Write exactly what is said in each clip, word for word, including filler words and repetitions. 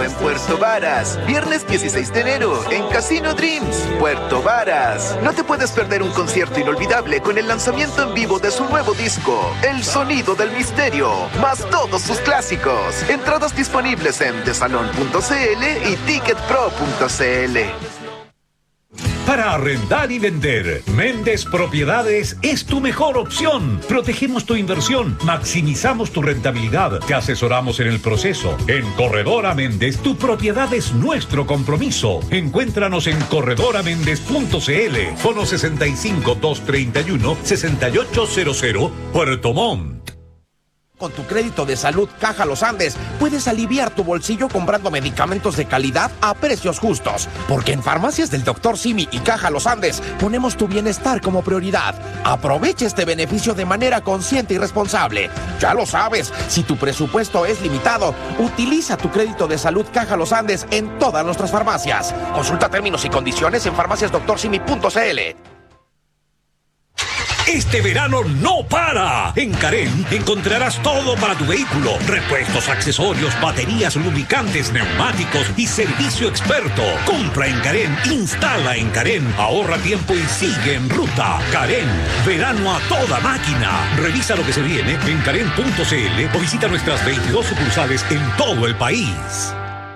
verano en Puerto Varas. Viernes dieciséis de enero en Casino Dreams, Puerto Varas. No te puedes perder un concierto inolvidable con el lanzamiento en vivo de su nuevo disco, El Sonido del Misterio, más todos sus clásicos. Entradas disponibles en desalon punto c l y ticketpro punto c l. Para arrendar y vender, Méndez Propiedades es tu mejor opción. Protegemos tu inversión, maximizamos tu rentabilidad, te asesoramos en el proceso. En Corredora Méndez, tu propiedad es nuestro compromiso. Encuéntranos en corredora méndez punto c l, fono sesenta y cinco, doscientos treinta y uno, sesenta y ocho cero cero, Puerto Montt. Con tu crédito de salud Caja Los Andes, puedes aliviar tu bolsillo comprando medicamentos de calidad a precios justos. Porque en Farmacias del doctor Simi y Caja Los Andes ponemos tu bienestar como prioridad. Aprovecha este beneficio de manera consciente y responsable. Ya lo sabes, si tu presupuesto es limitado, utiliza tu crédito de salud Caja Los Andes en todas nuestras farmacias. Consulta términos y condiciones en farmacias doctor simi punto c l. Este verano no para. En Carén encontrarás todo para tu vehículo: repuestos, accesorios, baterías, lubricantes, neumáticos y servicio experto. Compra en Carén, instala en Carén, ahorra tiempo y sigue en ruta. Carén, verano a toda máquina. Revisa lo que se viene en carén punto c l o visita nuestras veintidós sucursales en todo el país.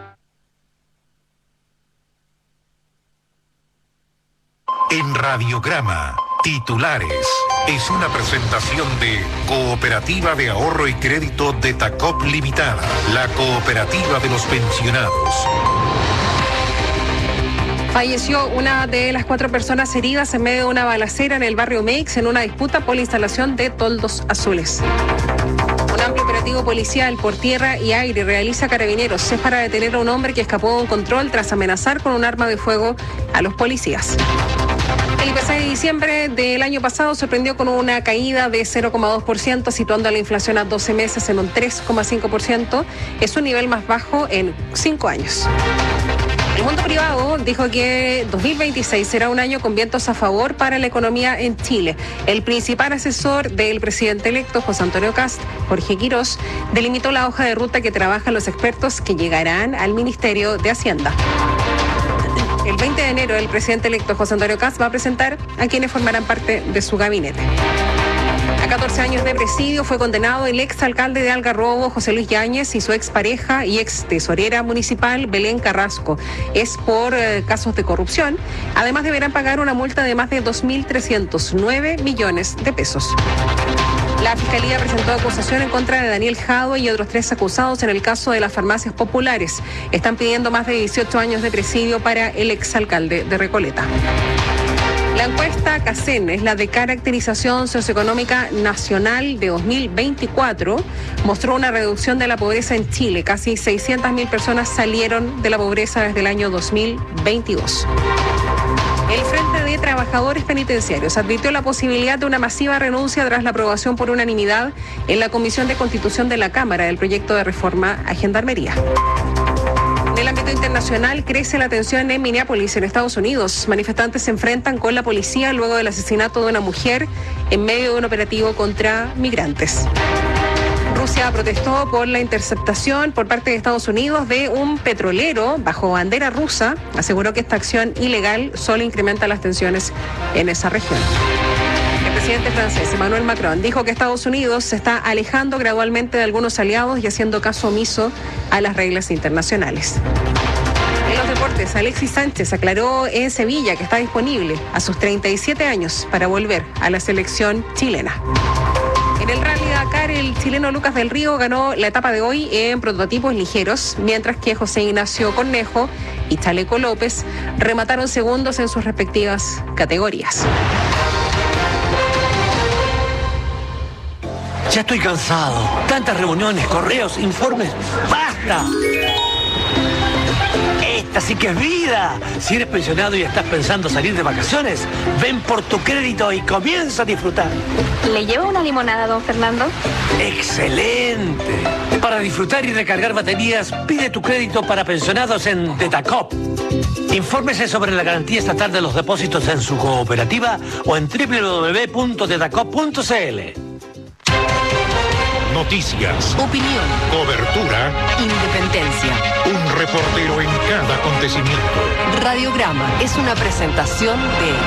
En Radiograma, titulares. Es una presentación de Cooperativa de Ahorro y Crédito de Tacop Limitada, la cooperativa de los pensionados. Falleció una de las cuatro personas heridas en medio de una balacera en el barrio Meix en una disputa por la instalación de toldos azules. Un amplio operativo policial por tierra y aire realiza Carabineros. Es para detener a un hombre que escapó de un control tras amenazar con un arma de fuego a los policías. El I P C de diciembre del año pasado sorprendió con una caída de cero coma dos por ciento, situando la inflación a doce meses en un tres coma cinco por ciento. Es su nivel más bajo en cinco años. El mundo privado dijo que dos mil veintiséis será un año con vientos a favor para la economía en Chile. El principal asesor del presidente electo, José Antonio Kast, Jorge Quirós, delimitó la hoja de ruta que trabajan los expertos que llegarán al Ministerio de Hacienda. El veinte de enero, el presidente electo José Antonio Kast va a presentar a quienes formarán parte de su gabinete. A catorce años de presidio fue condenado el exalcalde de Algarrobo, José Luis Yáñez, y su expareja y ex tesorera municipal, Belén Carrasco. Es por eh, casos de corrupción. Además, deberán pagar una multa de más de dos mil trescientos nueve millones de pesos. La Fiscalía presentó acusación en contra de Daniel Jadue y otros tres acusados en el caso de las farmacias populares. Están pidiendo más de dieciocho años de presidio para el exalcalde de Recoleta. La encuesta CACEN es la de caracterización socioeconómica nacional de dos mil veinticuatro. Mostró una reducción de la pobreza en Chile. Casi seiscientas mil personas salieron de la pobreza desde el año dos mil veintidós. El Frente de Trabajadores Penitenciarios advirtió la posibilidad de una masiva renuncia tras la aprobación por unanimidad en la Comisión de Constitución de la Cámara del proyecto de reforma a Gendarmería. En el ámbito internacional crece la tensión en Minneapolis, en Estados Unidos. Manifestantes se enfrentan con la policía luego del asesinato de una mujer en medio de un operativo contra migrantes. Rusia protestó por la interceptación por parte de Estados Unidos de un petrolero bajo bandera rusa. Aseguró que esta acción ilegal solo incrementa las tensiones en esa región. El presidente francés Emmanuel Macron dijo que Estados Unidos se está alejando gradualmente de algunos aliados y haciendo caso omiso a las reglas internacionales. En los deportes, Alexis Sánchez aclaró en Sevilla que está disponible a sus treinta y siete años para volver a la selección chilena. En el Rally Dakar, el chileno Lucas del Río ganó la etapa de hoy en prototipos ligeros, mientras que José Ignacio Cornejo y Chaleco López remataron segundos en sus respectivas categorías. Ya estoy cansado. Tantas reuniones, correos, informes. ¡Basta! Esta sí que es vida. Si eres pensionado y estás pensando salir de vacaciones, ven por tu crédito y comienza a disfrutar. ¿Le lleva una limonada, don Fernando? ¡Excelente! Para disfrutar y recargar baterías, pide tu crédito para pensionados en Tetacop. Infórmese sobre la garantía estatal de los depósitos en su cooperativa o en doble u doble u doble u punto tetacop punto c l. Noticias, Opinión, cobertura, independencia. un reportero en cada acontecimiento. Radiograma es una presentación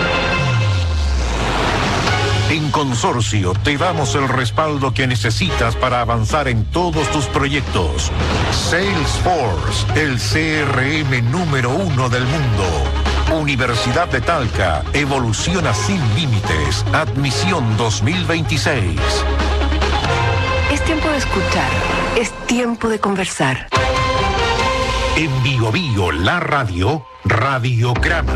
de... En Consorcio te damos el respaldo que necesitas para avanzar en todos tus proyectos. Salesforce, el C R M número uno del mundo. Universidad de Talca, evoluciona sin límites. Admisión dos mil veintiséis. Es tiempo de escuchar, es tiempo de conversar. En Bio Bio, la radio, Radiograma.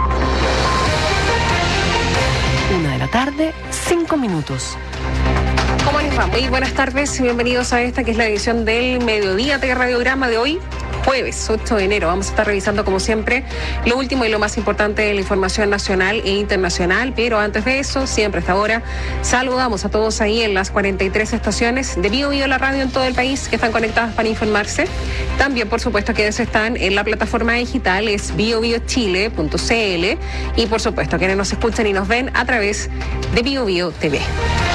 Una de la tarde, cinco minutos. ¿Cómo les va? Muy buenas tardes y bienvenidos a esta que es la edición del mediodía de Radiograma de hoy, jueves ocho de enero. Vamos a estar revisando como siempre lo último y lo más importante de la información nacional e internacional, pero antes de eso, siempre hasta ahora, saludamos a todos ahí en las cuarenta y tres estaciones de Bio Bio, la radio en todo el país que están conectadas para informarse. También, por supuesto, quienes están en la plataforma digital es bio bio chile punto c l y, por supuesto, quienes nos escuchan y nos ven a través de Bio Bio T V.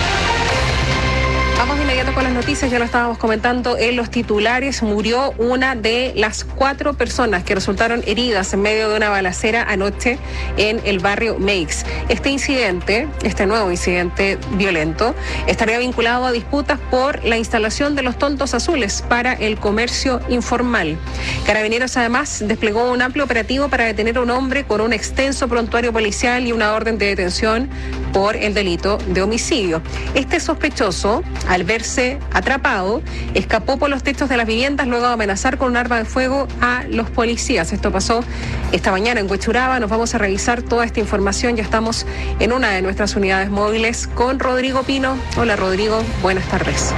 Vamos de inmediato con las noticias, ya lo estábamos comentando en los titulares. Murió una de las cuatro personas que resultaron heridas en medio de una balacera anoche en el barrio Meix. Este incidente, este nuevo incidente violento, estaría vinculado a disputas por la instalación de los toldos azules para el comercio informal. Carabineros además desplegó un amplio operativo para detener a un hombre con un extenso prontuario policial y una orden de detención por el delito de homicidio. Este sospechoso, al verse atrapado, escapó por los techos de las viviendas luego de amenazar con un arma de fuego a los policías. Esto pasó esta mañana en Huechuraba. Nos vamos a revisar toda esta información. Ya estamos en una de nuestras unidades móviles con Rodrigo Pino. Hola Rodrigo, buenas tardes.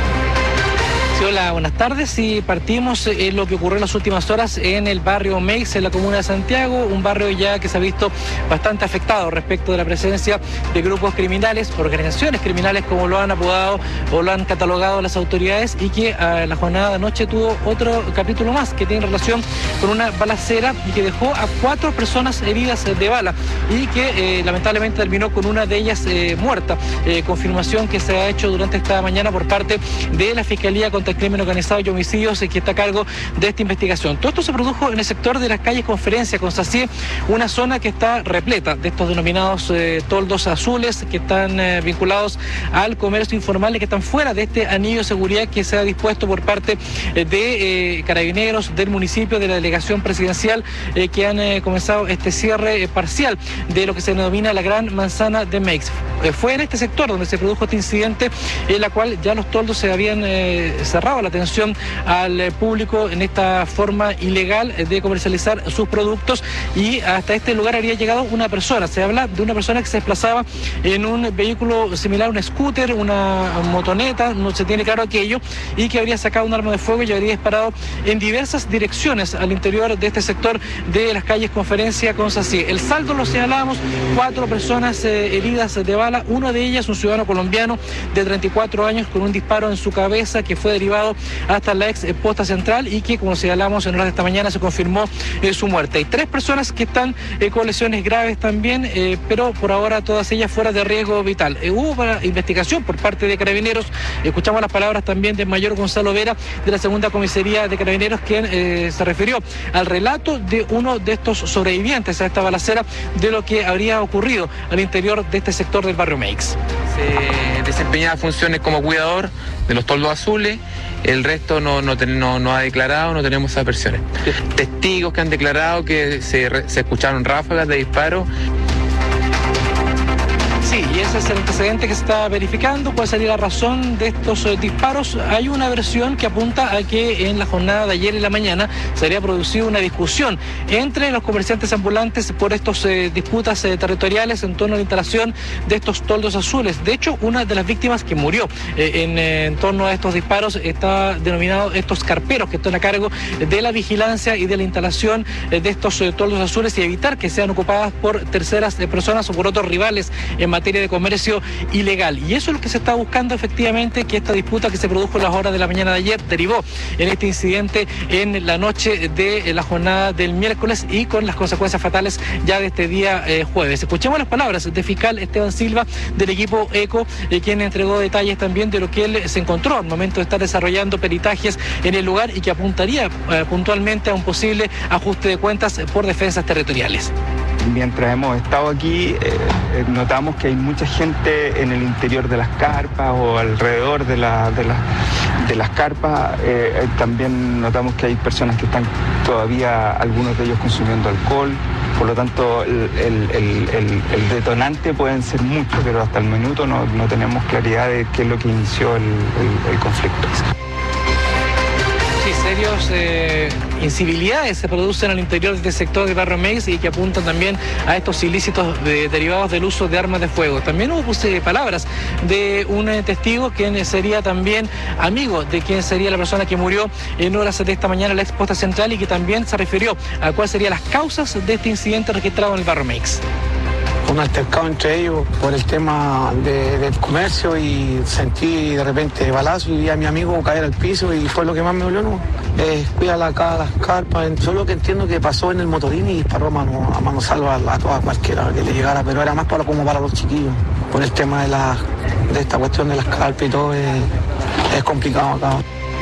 Sí, hola, buenas tardes. Y partimos en lo que ocurrió en las últimas horas en el barrio Meix, en la comuna de Santiago, un barrio ya que se ha visto bastante afectado respecto de la presencia de grupos criminales, organizaciones criminales como lo han apodado o lo han catalogado las autoridades, y que eh, la jornada de anoche tuvo otro capítulo más que tiene relación con una balacera y que dejó a cuatro personas heridas de bala y que eh, lamentablemente terminó con una de ellas eh, muerta. Eh, confirmación que se ha hecho durante esta mañana por parte de la Fiscalía contra el Crimen Organizado y Homicidios, que está a cargo de esta investigación. Todo esto se produjo en el sector de las calles Conferencia, Constancia, una zona que está repleta de estos denominados eh, toldos azules que están eh, vinculados al comercio informal y que están fuera de este anillo de seguridad que se ha dispuesto por parte eh, de eh, Carabineros, del municipio, de la delegación presidencial, eh, que han eh, comenzado este cierre eh, parcial de lo que se denomina la Gran Manzana de Meix. Eh, fue en este sector donde se produjo este incidente, en la cual ya los toldos se habían eh, cerrado la atención al eh, público en esta forma ilegal eh, de comercializar sus productos, y hasta este lugar habría llegado una persona. Se habla de una persona que se desplazaba en un vehículo similar a un scooter, una motoneta, no se tiene claro aquello, y que habría sacado un arma de fuego y habría disparado en diversas direcciones al interior de este sector de las calles Conferencia con Sací. El saldo lo señalábamos, cuatro personas eh, heridas de bala, uno de ellas un ciudadano colombiano de treinta y cuatro años con un disparo en su cabeza que fue derivado hasta la ex posta central y que, como señalamos en horas de esta mañana, se confirmó eh, su muerte. Hay tres personas que están eh, con lesiones graves también, eh, pero por ahora todas ellas fuera de riesgo vital. Eh, hubo para investigación por parte de Carabineros. Escuchamos las palabras también del mayor Gonzalo Vera de la segunda comisaría de Carabineros, quien eh, se refirió al relato de uno de estos sobrevivientes a esta balacera, de lo que habría ocurrido al interior de este sector del barrio Meix. Se desempeñaba funciones como cuidador de los toldos azules. El resto no, no, no, no ha declarado, no tenemos esas versiones. Testigos que han declarado que se, se escucharon ráfagas de disparo. Sí, y ese es el antecedente que se está verificando. ¿Cuál sería la razón de estos eh, disparos? Hay una versión que apunta a que en la jornada de ayer en la mañana se habría producido una discusión entre los comerciantes ambulantes por estas eh, disputas eh, territoriales en torno a la instalación de estos toldos azules. De hecho, una de las víctimas que murió eh, en, eh, en torno a estos disparos está denominado estos carperos que están a cargo de la vigilancia y de la instalación eh, de estos eh, toldos azules y evitar que sean ocupadas por terceras eh, personas o por otros rivales en materia materia de comercio ilegal. Y eso es lo que se está buscando efectivamente, que esta disputa que se produjo en las horas de la mañana de ayer derivó en este incidente en la noche de la jornada del miércoles y con las consecuencias fatales ya de este día eh, jueves. Escuchemos las palabras del fiscal Esteban Silva del equipo ECO, eh, quien entregó detalles también de lo que él se encontró al momento de estar desarrollando peritajes en el lugar y que apuntaría eh, puntualmente a un posible ajuste de cuentas por defensas territoriales. Mientras hemos estado aquí, eh, notamos que hay mucha gente en el interior de las carpas o alrededor de, la, de, la, de las carpas. Eh, también notamos que hay personas que están todavía, algunos de ellos consumiendo alcohol. Por lo tanto, el, el, el, el, el detonante pueden ser muchos, pero hasta el minuto no, no tenemos claridad de qué es lo que inició el, el, el conflicto. Serios eh, incivilidades se producen al interior de este sector del barrio Mex y que apuntan también a estos ilícitos de, derivados del uso de armas de fuego. También hubo eh, palabras de un eh, testigo quien sería también amigo de quien sería la persona que murió en horas de esta mañana en la ex posta central y que también se refirió a cuáles serían las causas de este incidente registrado en el barrio Mex. Un altercado entre ellos por el tema de, del comercio y sentí de repente balazo y vi a mi amigo caer al piso y fue lo que más me dolió, ¿no? Eh, cuida la, las carpas, solo que entiendo que pasó en el motorín y disparó a mano, a mano salva a toda cualquiera que le llegara, pero era más para como para los chiquillos, por el tema de, la, de esta cuestión de las carpas y todo, es, es complicado acá.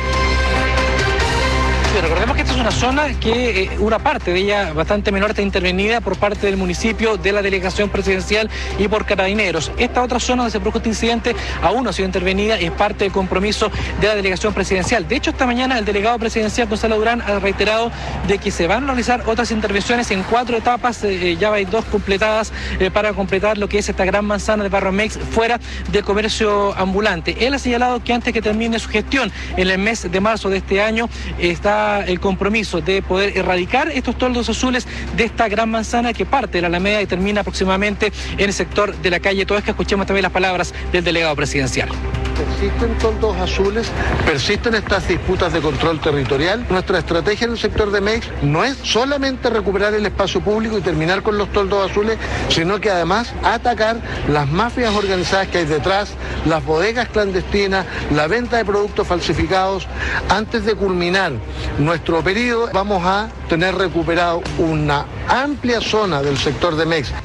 Recordemos que esta es una zona que eh, una parte de ella bastante menor está intervenida por parte del municipio, de la delegación presidencial y por carabineros. Esta otra zona donde se produjo este incidente aún no ha sido intervenida y es parte del compromiso de la delegación presidencial. De hecho, esta mañana el delegado presidencial Gonzalo Durán ha reiterado de que se van a realizar otras intervenciones en cuatro etapas, eh, ya hay dos completadas eh, para completar lo que es esta gran manzana de Barrio Mex fuera del comercio ambulante. Él ha señalado que antes que termine su gestión en el mes de marzo de este año está el compromiso de poder erradicar estos toldos azules de esta gran manzana que parte de la Alameda y termina aproximadamente en el sector de la calle Toesca. Escuchemos también las palabras del delegado presidencial. Persisten toldos azules, persisten estas disputas de control territorial. Nuestra estrategia en el sector de Mex no es solamente recuperar el espacio público y terminar con los toldos azules, sino que además atacar las mafias organizadas que hay detrás, las bodegas clandestinas, la venta de productos falsificados. Antes de culminar nuestro periodo, vamos a tener recuperado una amplia zona del sector de Mex.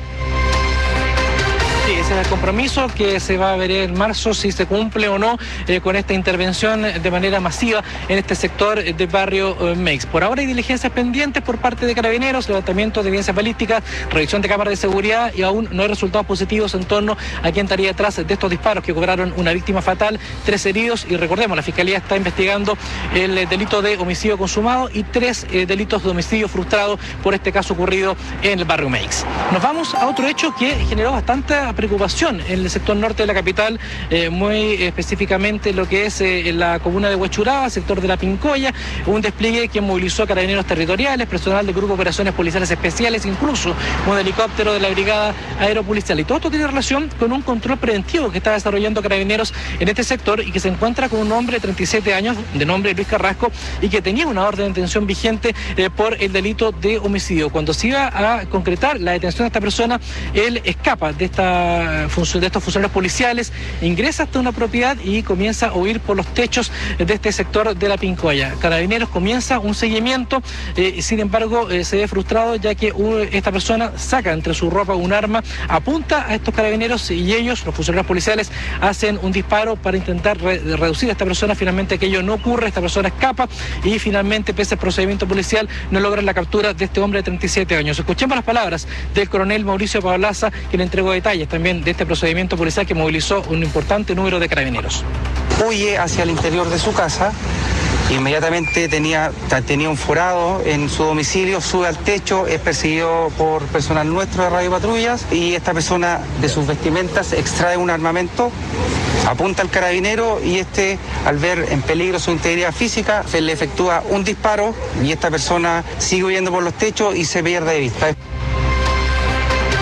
Sí, ese es el compromiso que se va a ver en marzo si se cumple o no eh, con esta intervención de manera masiva en este sector del barrio eh, Mex. Por ahora hay diligencias pendientes por parte de carabineros, levantamiento de evidencias balísticas, revisión de cámaras de seguridad y aún no hay resultados positivos en torno a quién estaría detrás de estos disparos que cobraron una víctima fatal, tres heridos y recordemos, la Fiscalía está investigando el eh, delito de homicidio consumado y tres eh, delitos de homicidio frustrado por este caso ocurrido en el barrio Mex. Nos vamos a otro hecho que generó bastante preocupación en el sector norte de la capital, eh, muy específicamente lo que es eh, en la comuna de Huechuraba, sector de La Pincoya, un despliegue que movilizó carabineros territoriales, personal del Grupo de Operaciones Policiales Especiales, incluso un helicóptero de la Brigada Aeropolicial. Y todo esto tiene relación con un control preventivo que está desarrollando carabineros en este sector y que se encuentra con un hombre de treinta y siete años, de nombre Luis Carrasco, y que tenía una orden de detención vigente eh, por el delito de homicidio. Cuando se iba a concretar la detención de esta persona, él escapa de esta de estos funcionarios policiales, ingresa hasta una propiedad y comienza a huir por los techos de este sector de La Pincoya. Carabineros comienza un seguimiento, eh, sin embargo eh, se ve frustrado ya que uh, esta persona saca entre su ropa un arma, apunta a estos carabineros y ellos, los funcionarios policiales, hacen un disparo para intentar re reducir a esta persona. Finalmente aquello no ocurre, esta persona escapa y finalmente, pese al procedimiento policial, no logran la captura de este hombre de treinta y siete años. Escuchemos las palabras del coronel Mauricio Pablaza, quien entregó detalles también de este procedimiento policial que movilizó un importante número de carabineros. Huye hacia el interior de su casa, inmediatamente tenía, tenía un forado en su domicilio, sube al techo, es perseguido por personal nuestro de Radio Patrullas y esta persona de sus vestimentas extrae un armamento, apunta al carabinero y este, al ver en peligro su integridad física, se le efectúa un disparo y esta persona sigue huyendo por los techos y se pierde de vista.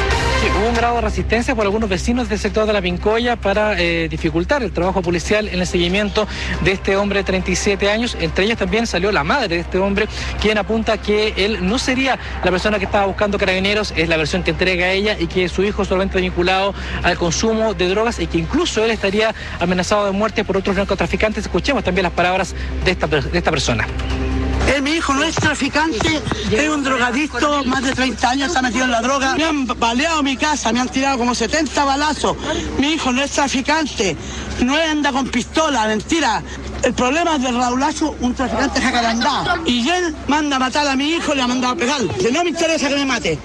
Hubo un grado de resistencia por algunos vecinos del sector de La Pincoya para eh, dificultar el trabajo policial en el seguimiento de este hombre de treinta y siete años. Entre ellas también salió la madre de este hombre, quien apunta que él no sería la persona que estaba buscando Carabineros, es la versión que entrega ella, y que su hijo solamente vinculado al consumo de drogas y que incluso él estaría amenazado de muerte por otros narcotraficantes. Escuchemos también las palabras de esta, de esta persona. Eh, mi hijo no es traficante, es un drogadicto, más de treinta años está metido en la droga. Me han baleado mi casa, me han tirado como setenta balazos. Mi hijo no es traficante, no anda con pistola, mentira. El problema es de Raulacho, un traficante jacarandá. Y él manda a matar a mi hijo y le ha mandado a pegar. Que no me interesa que me mate.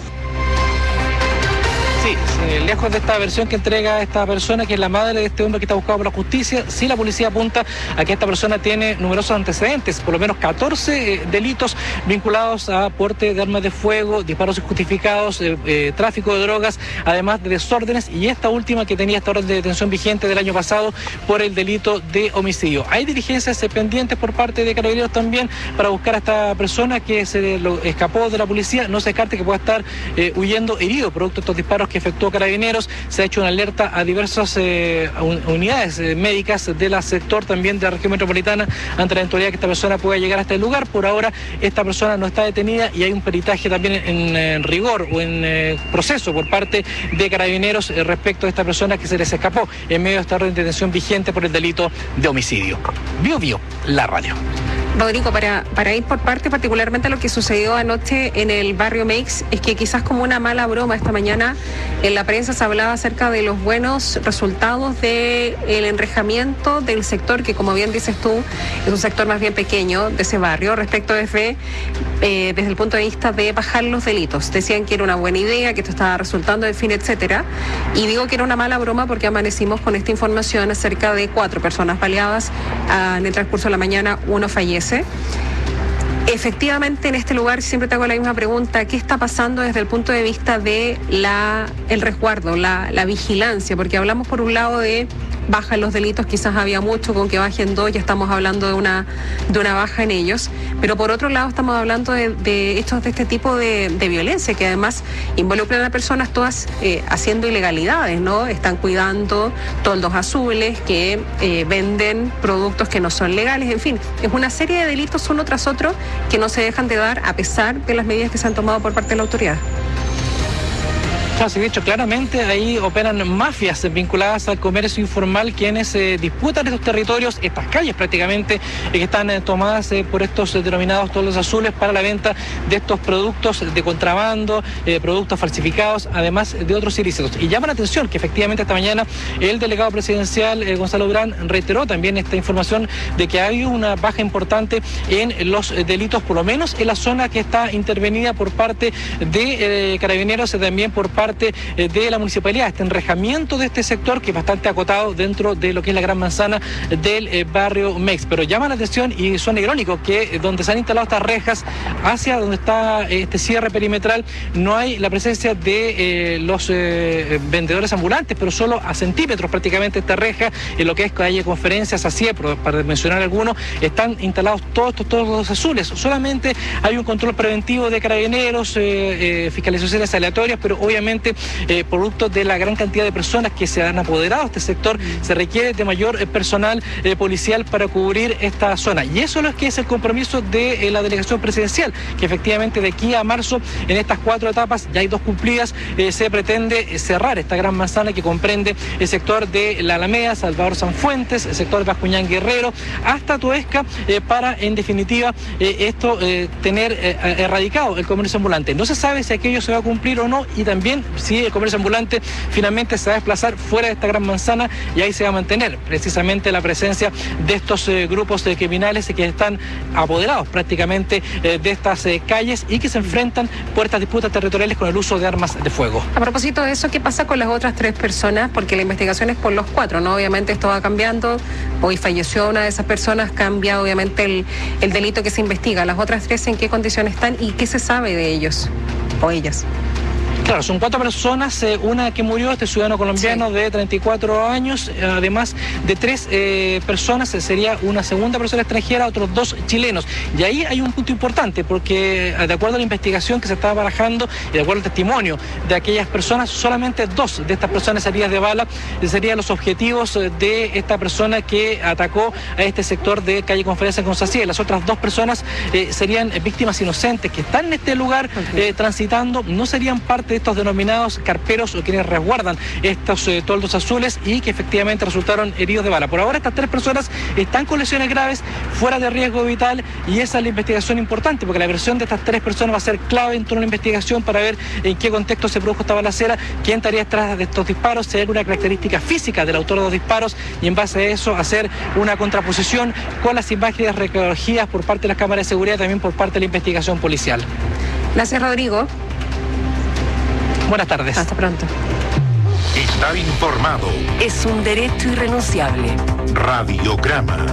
Sí, eh, lejos de esta versión que entrega esta persona, que es la madre de este hombre que está buscado por la justicia, sí la policía apunta a que esta persona tiene numerosos antecedentes, por lo menos catorce eh, delitos vinculados a porte de armas de fuego, disparos injustificados, eh, eh, tráfico de drogas, además de desórdenes, y esta última que tenía esta orden de detención vigente del año pasado por el delito de homicidio. Hay diligencias eh, pendientes por parte de Carabineros también para buscar a esta persona que se lo escapó de la policía. No se descarte que pueda estar eh, huyendo herido producto de estos disparos que efectuó Carabineros. Se ha hecho una alerta a diversas eh, un, unidades eh, médicas del sector también de la región metropolitana ante la eventualidad que esta persona pueda llegar a este lugar. Por ahora esta persona no está detenida y hay un peritaje también en, en rigor o en eh, proceso por parte de Carabineros eh, respecto a esta persona que se les escapó en medio de esta orden de detención vigente por el delito de homicidio. Bio Bio, la radio. Rodrigo, para, para ir por parte, particularmente lo que sucedió anoche en el barrio Meix, es que quizás como una mala broma esta mañana en la prensa se hablaba acerca de los buenos resultados del enrejamiento del sector, que como bien dices tú, es un sector más bien pequeño de ese barrio, respecto desde, eh, desde el punto de vista de bajar los delitos. Decían que era una buena idea, que esto estaba resultando, en fin, etcétera. Y digo que era una mala broma porque amanecimos con esta información acerca de cuatro personas baleadas. Ah, en el transcurso de la mañana uno fallece. Efectivamente, en este lugar siempre te hago la misma pregunta: ¿qué está pasando desde el punto de vista de la el resguardo, la, la vigilancia? Porque hablamos por un lado de bajan los delitos, quizás había mucho, con que bajen dos ya estamos hablando de una de una baja en ellos, pero por otro lado estamos hablando de, de hechos de este tipo de, de violencia, que además involucran a personas todas eh, haciendo ilegalidades, ¿no? Están cuidando toldos azules, que eh, venden productos que no son legales, en fin, es una serie de delitos uno tras otro que no se dejan de dar a pesar de las medidas que se han tomado por parte de la autoridad. Se ha dicho claramente, ahí operan mafias vinculadas al comercio informal, quienes eh, disputan estos territorios, estas calles prácticamente, eh, que están eh, tomadas eh, por estos eh, denominados toldos azules para la venta de estos productos de contrabando, eh, productos falsificados, además de otros ilícitos. Y llama la atención que efectivamente esta mañana el delegado presidencial eh, Gonzalo Durán reiteró también esta información de que hay una baja importante en los eh, delitos, por lo menos en la zona que está intervenida por parte de eh, Carabineros y también por parte de la municipalidad. Este enrejamiento de este sector, que es bastante acotado dentro de lo que es la gran manzana del eh, barrio Meix. Pero llama la atención y suena irónico que eh, donde se han instalado estas rejas hacia donde está eh, este cierre perimetral no hay la presencia de eh, los eh, vendedores ambulantes, pero solo a centímetros prácticamente esta reja, en lo que es calle Conferencias, así, para mencionar algunos, están instalados todos estos toldos azules. Solamente hay un control preventivo de Carabineros, eh, eh, fiscalizaciones aleatorias, pero obviamente Eh, producto de la gran cantidad de personas que se han apoderado de este sector, se requiere de mayor eh, personal eh, policial para cubrir esta zona. Y eso es lo que es el compromiso de eh, la delegación presidencial, que efectivamente de aquí a marzo, en estas cuatro etapas, ya hay dos cumplidas, eh, se pretende cerrar esta gran manzana que comprende el sector de La Alameda, Salvador Sanfuentes, el sector de Bascuñán Guerrero, hasta Toesca, eh, para en definitiva eh, esto eh, tener eh, erradicado el comercio ambulante. No se sabe si aquello se va a cumplir o no, y también si el comercio ambulante finalmente se va a desplazar fuera de esta gran manzana, y ahí se va a mantener precisamente la presencia de estos eh, grupos de criminales que están apoderados prácticamente eh, de estas eh, calles y que se enfrentan por estas disputas territoriales con el uso de armas de fuego. A propósito de eso, ¿qué pasa con las otras tres personas? Porque la investigación es por los cuatro, ¿no? Obviamente esto va cambiando. Hoy falleció una de esas personas, cambia obviamente el, el delito que se investiga. Las otras tres, ¿en qué condiciones están y qué se sabe de ellos o ellas? Claro, son cuatro personas, eh, una que murió, este ciudadano colombiano sí. de treinta y cuatro años, eh, además de tres eh, personas, eh, sería una segunda persona extranjera, otros dos chilenos. Y ahí hay un punto importante, porque eh, de acuerdo a la investigación que se estaba barajando y de acuerdo al testimonio de aquellas personas, solamente dos de estas personas heridas de bala eh, serían los objetivos eh, de esta persona que atacó a este sector de calle Conferencia en Constancia. Las otras dos personas eh, serían víctimas inocentes que están en este lugar okay. eh, transitando, no serían parte de estos denominados carperos o quienes resguardan estos eh, toldos azules y que efectivamente resultaron heridos de bala. Por ahora estas tres personas están con lesiones graves, fuera de riesgo vital, y esa es la investigación importante, porque la versión de estas tres personas va a ser clave en toda una investigación para ver en qué contexto se produjo esta balacera, quién estaría detrás de estos disparos, si hay alguna característica física del autor de los disparos, y en base a eso hacer una contraposición con las imágenes recogidas por parte de las cámaras de seguridad y también por parte de la investigación policial. Gracias, Rodrigo. Buenas tardes. Hasta pronto. Estar informado es un derecho irrenunciable. Radiograma.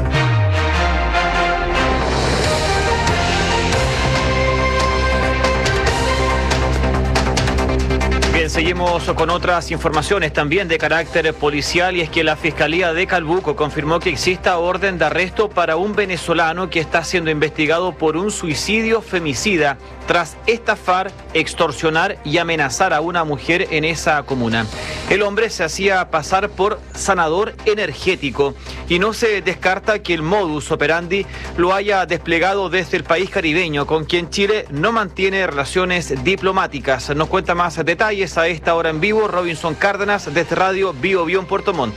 Bien, seguimos con otras informaciones también de carácter policial, y es que la Fiscalía de Calbuco confirmó que exista orden de arresto para un venezolano que está siendo investigado por un suicidio femicida tras estafar, extorsionar y amenazar a una mujer en esa comuna. El hombre se hacía pasar por sanador energético y no se descarta que el modus operandi lo haya desplegado desde el país caribeño, con quien Chile no mantiene relaciones diplomáticas. Nos cuenta más detalles a esta hora en vivo Robinson Cárdenas desde Radio Bio Bio en Puerto Montt.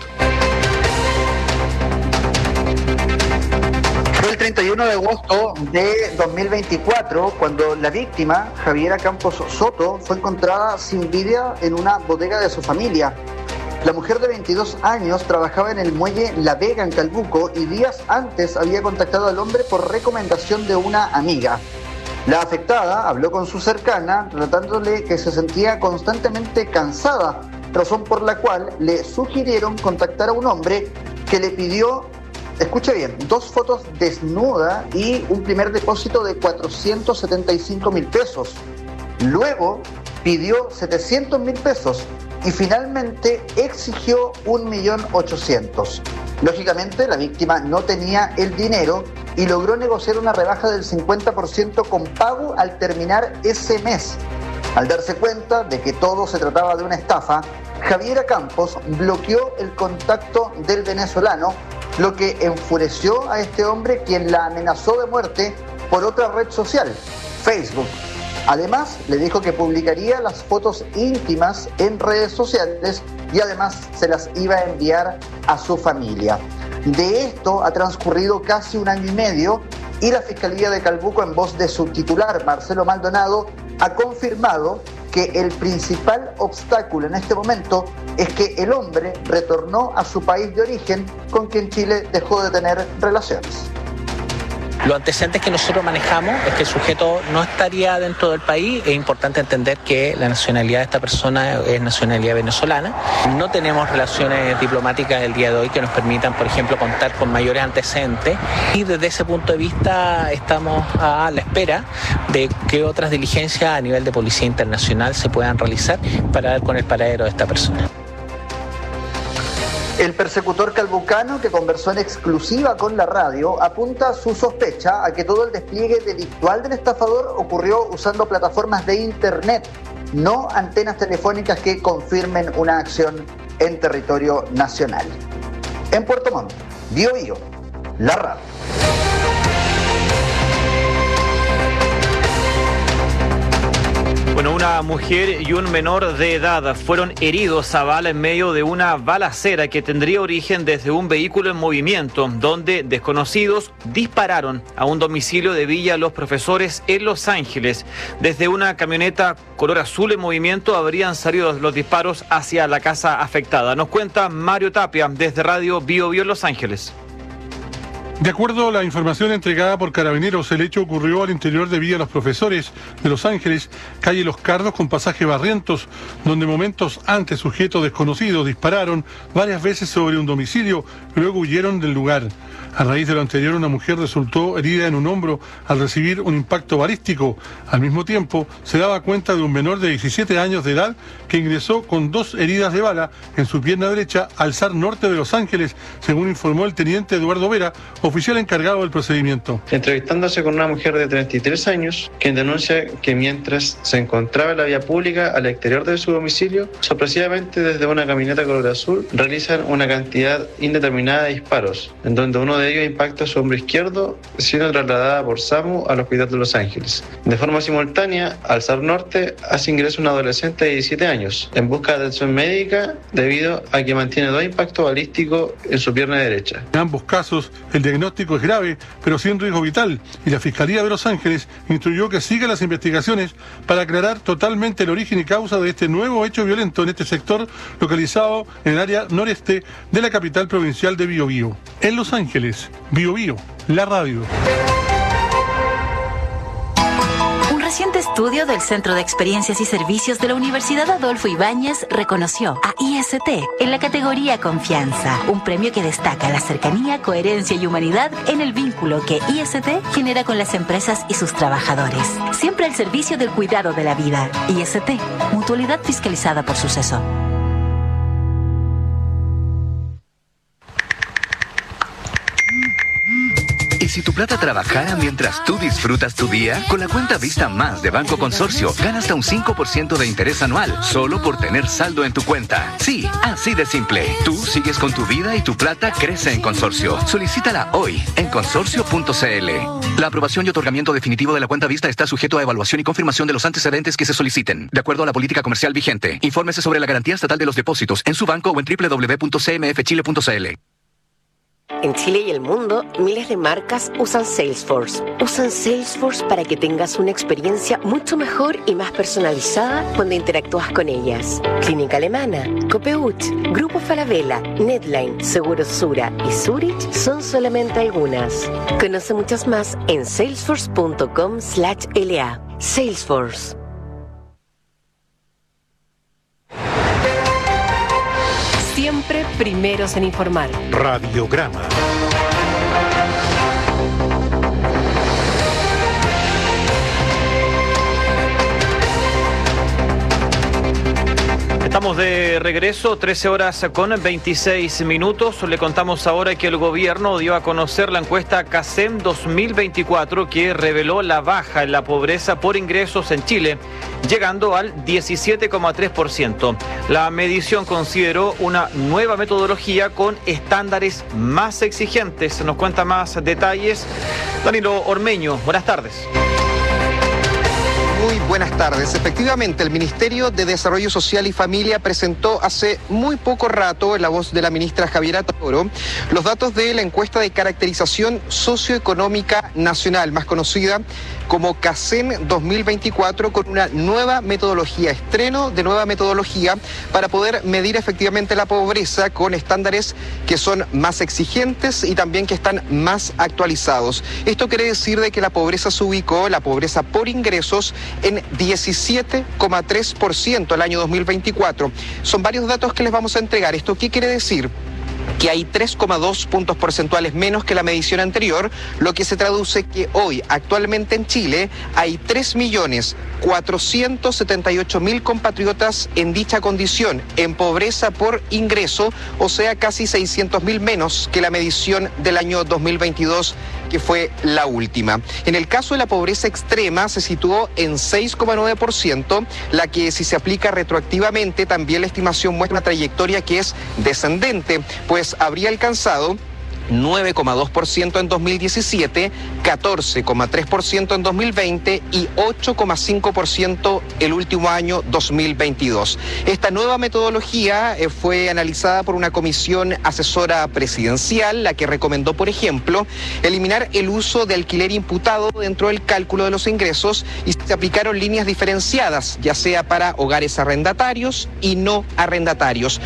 El treinta y uno de agosto de dos mil veinticuatro, cuando la víctima, Javiera Campos Soto, fue encontrada sin vida en una bodega de su familia. La mujer de veintidós años trabajaba en el muelle La Vega en Calbuco y días antes había contactado al hombre por recomendación de una amiga. La afectada habló con su cercana, relatándole que se sentía constantemente cansada, razón por la cual le sugirieron contactar a un hombre que le pidió, escuche bien, dos fotos desnuda y un primer depósito de cuatrocientos setenta y cinco mil pesos. Luego pidió setecientos mil pesos y finalmente exigió un millón ochocientos mil. Lógicamente, la víctima no tenía el dinero y logró negociar una rebaja del cincuenta por ciento con pago al terminar ese mes. Al darse cuenta de que todo se trataba de una estafa, Javiera Campos bloqueó el contacto del venezolano, lo que enfureció a este hombre, quien la amenazó de muerte por otra red social, Facebook. Además, le dijo que publicaría las fotos íntimas en redes sociales y además se las iba a enviar a su familia. De esto ha transcurrido casi un año y medio y la Fiscalía de Calbuco, en voz de su titular, Marcelo Maldonado, ha confirmado que el principal obstáculo en este momento es que el hombre retornó a su país de origen, con quien Chile dejó de tener relaciones. Los antecedentes que nosotros manejamos es que el sujeto no estaría dentro del país. Es importante entender que la nacionalidad de esta persona es nacionalidad venezolana. No tenemos relaciones diplomáticas el día de hoy que nos permitan, por ejemplo, contar con mayores antecedentes. Y desde ese punto de vista estamos a la espera de que otras diligencias a nivel de Policía Internacional se puedan realizar para dar con el paradero de esta persona. El persecutor calbucano, que conversó en exclusiva con la radio, apunta su sospecha a que todo el despliegue delictual del estafador ocurrió usando plataformas de internet, no antenas telefónicas que confirmen una acción en territorio nacional. En Puerto Montt, Bio Bio, la radio. Bueno, una mujer y un menor de edad fueron heridos a bala en medio de una balacera que tendría origen desde un vehículo en movimiento, donde desconocidos dispararon a un domicilio de Villa Los Profesores en Los Ángeles. Desde una camioneta color azul en movimiento habrían salido los disparos hacia la casa afectada. Nos cuenta Mario Tapia desde Radio Bio Bio en Los Ángeles. De acuerdo a la información entregada por Carabineros, el hecho ocurrió al interior de Villa Los Profesores de Los Ángeles, calle Los Cardos con pasaje Barrientos, donde momentos antes sujetos desconocidos dispararon varias veces sobre un domicilio y luego huyeron del lugar. A raíz de lo anterior, una mujer resultó herida en un hombro al recibir un impacto balístico. Al mismo tiempo, se daba cuenta de un menor de diecisiete años de edad que ingresó con dos heridas de bala en su pierna derecha al S A R Norte de Los Ángeles, según informó el teniente Eduardo Vera, oficial encargado del procedimiento. Entrevistándose con una mujer de treinta y tres años, quien denuncia que mientras se encontraba en la vía pública al exterior de su domicilio, sorpresivamente desde una camioneta color azul realizan una cantidad indeterminada de disparos, en donde uno de ellos impacta su hombro izquierdo, siendo trasladada por SAMU al hospital de Los Ángeles. De forma simultánea, al S A R Norte hace ingreso un adolescente de diecisiete años en busca de atención médica debido a que mantiene dos impactos balísticos en su pierna derecha. En ambos casos, el diagnóstico es grave, pero sin riesgo vital, y la Fiscalía de Los Ángeles instruyó que siga las investigaciones para aclarar totalmente el origen y causa de este nuevo hecho violento en este sector localizado en el área noreste de la capital provincial de Biobío. En Los Ángeles, Biobío, la radio. Un reciente estudio del Centro de Experiencias y Servicios de la Universidad Adolfo Ibáñez reconoció a I S T en la categoría Confianza, un premio que destaca la cercanía, coherencia y humanidad en el vínculo que I S T genera con las empresas y sus trabajadores. Siempre al servicio del cuidado de la vida. I S T, mutualidad fiscalizada por Suceso. ¿Y si tu plata trabajara mientras tú disfrutas tu día? Con la cuenta Vista Más de Banco Consorcio, gana hasta un cinco por ciento de interés anual, solo por tener saldo en tu cuenta. Sí, así de simple. Tú sigues con tu vida y tu plata crece en Consorcio. Solicítala hoy en consorcio punto c l. La aprobación y otorgamiento definitivo de la cuenta Vista está sujeto a evaluación y confirmación de los antecedentes que se soliciten, de acuerdo a la política comercial vigente. Infórmese sobre la garantía estatal de los depósitos en su banco o en doble u doble u doble u punto c m f chile punto c l. En Chile y el mundo, miles de marcas usan Salesforce. Usan Salesforce para que tengas una experiencia mucho mejor y más personalizada cuando interactúas con ellas. Clínica Alemana, Copeuch, Grupo Falabella, Netline, Seguros Sura y Zurich son solamente algunas. Conoce muchas más en salesforce punto com slash l a. Salesforce. Siempre primeros en informar. Radiograma. Estamos de regreso, trece horas con veintiséis minutos. Le contamos ahora que el gobierno dio a conocer la encuesta CACEM dos mil veinticuatro que reveló la baja en la pobreza por ingresos en Chile, llegando al diecisiete coma tres por ciento. La medición consideró una nueva metodología con estándares más exigentes. Nos cuenta más detalles Danilo Ormeño. Buenas tardes. Muy buenas tardes. Efectivamente, el Ministerio de Desarrollo Social y Familia presentó hace muy poco rato, en la voz de la ministra Javiera Toro, los datos de la encuesta de caracterización socioeconómica nacional, más conocida como CACEM dos mil veinticuatro, con una nueva metodología, estreno de nueva metodología para poder medir efectivamente la pobreza con estándares que son más exigentes y también que están más actualizados. Esto quiere decir de que la pobreza se ubicó, la pobreza por ingresos, en diecisiete coma tres por ciento el año dos mil veinticuatro. Son varios datos que les vamos a entregar. ¿Esto qué quiere decir? Que hay tres coma dos puntos porcentuales menos que la medición anterior, lo que se traduce que hoy, actualmente en Chile, hay tres millones cuatrocientos setenta y ocho mil compatriotas en dicha condición, en pobreza por ingreso, o sea, casi seiscientos mil menos que la medición del año dos mil veintidós, que fue la última. En el caso de la pobreza extrema se situó en seis coma nueve por ciento, la que si se aplica retroactivamente también la estimación muestra una trayectoria que es descendente, pues habría alcanzado nueve coma dos por ciento en dos mil diecisiete, catorce coma tres por ciento en dos mil veinte y ocho coma cinco por ciento el último año dos mil veintidós. Esta nueva metodología eh, fue analizada por una comisión asesora presidencial, la que recomendó, por ejemplo, eliminar el uso de alquiler imputado dentro del cálculo de los ingresos y se aplicaron líneas diferenciadas, ya sea para hogares arrendatarios y no arrendatarios. Todo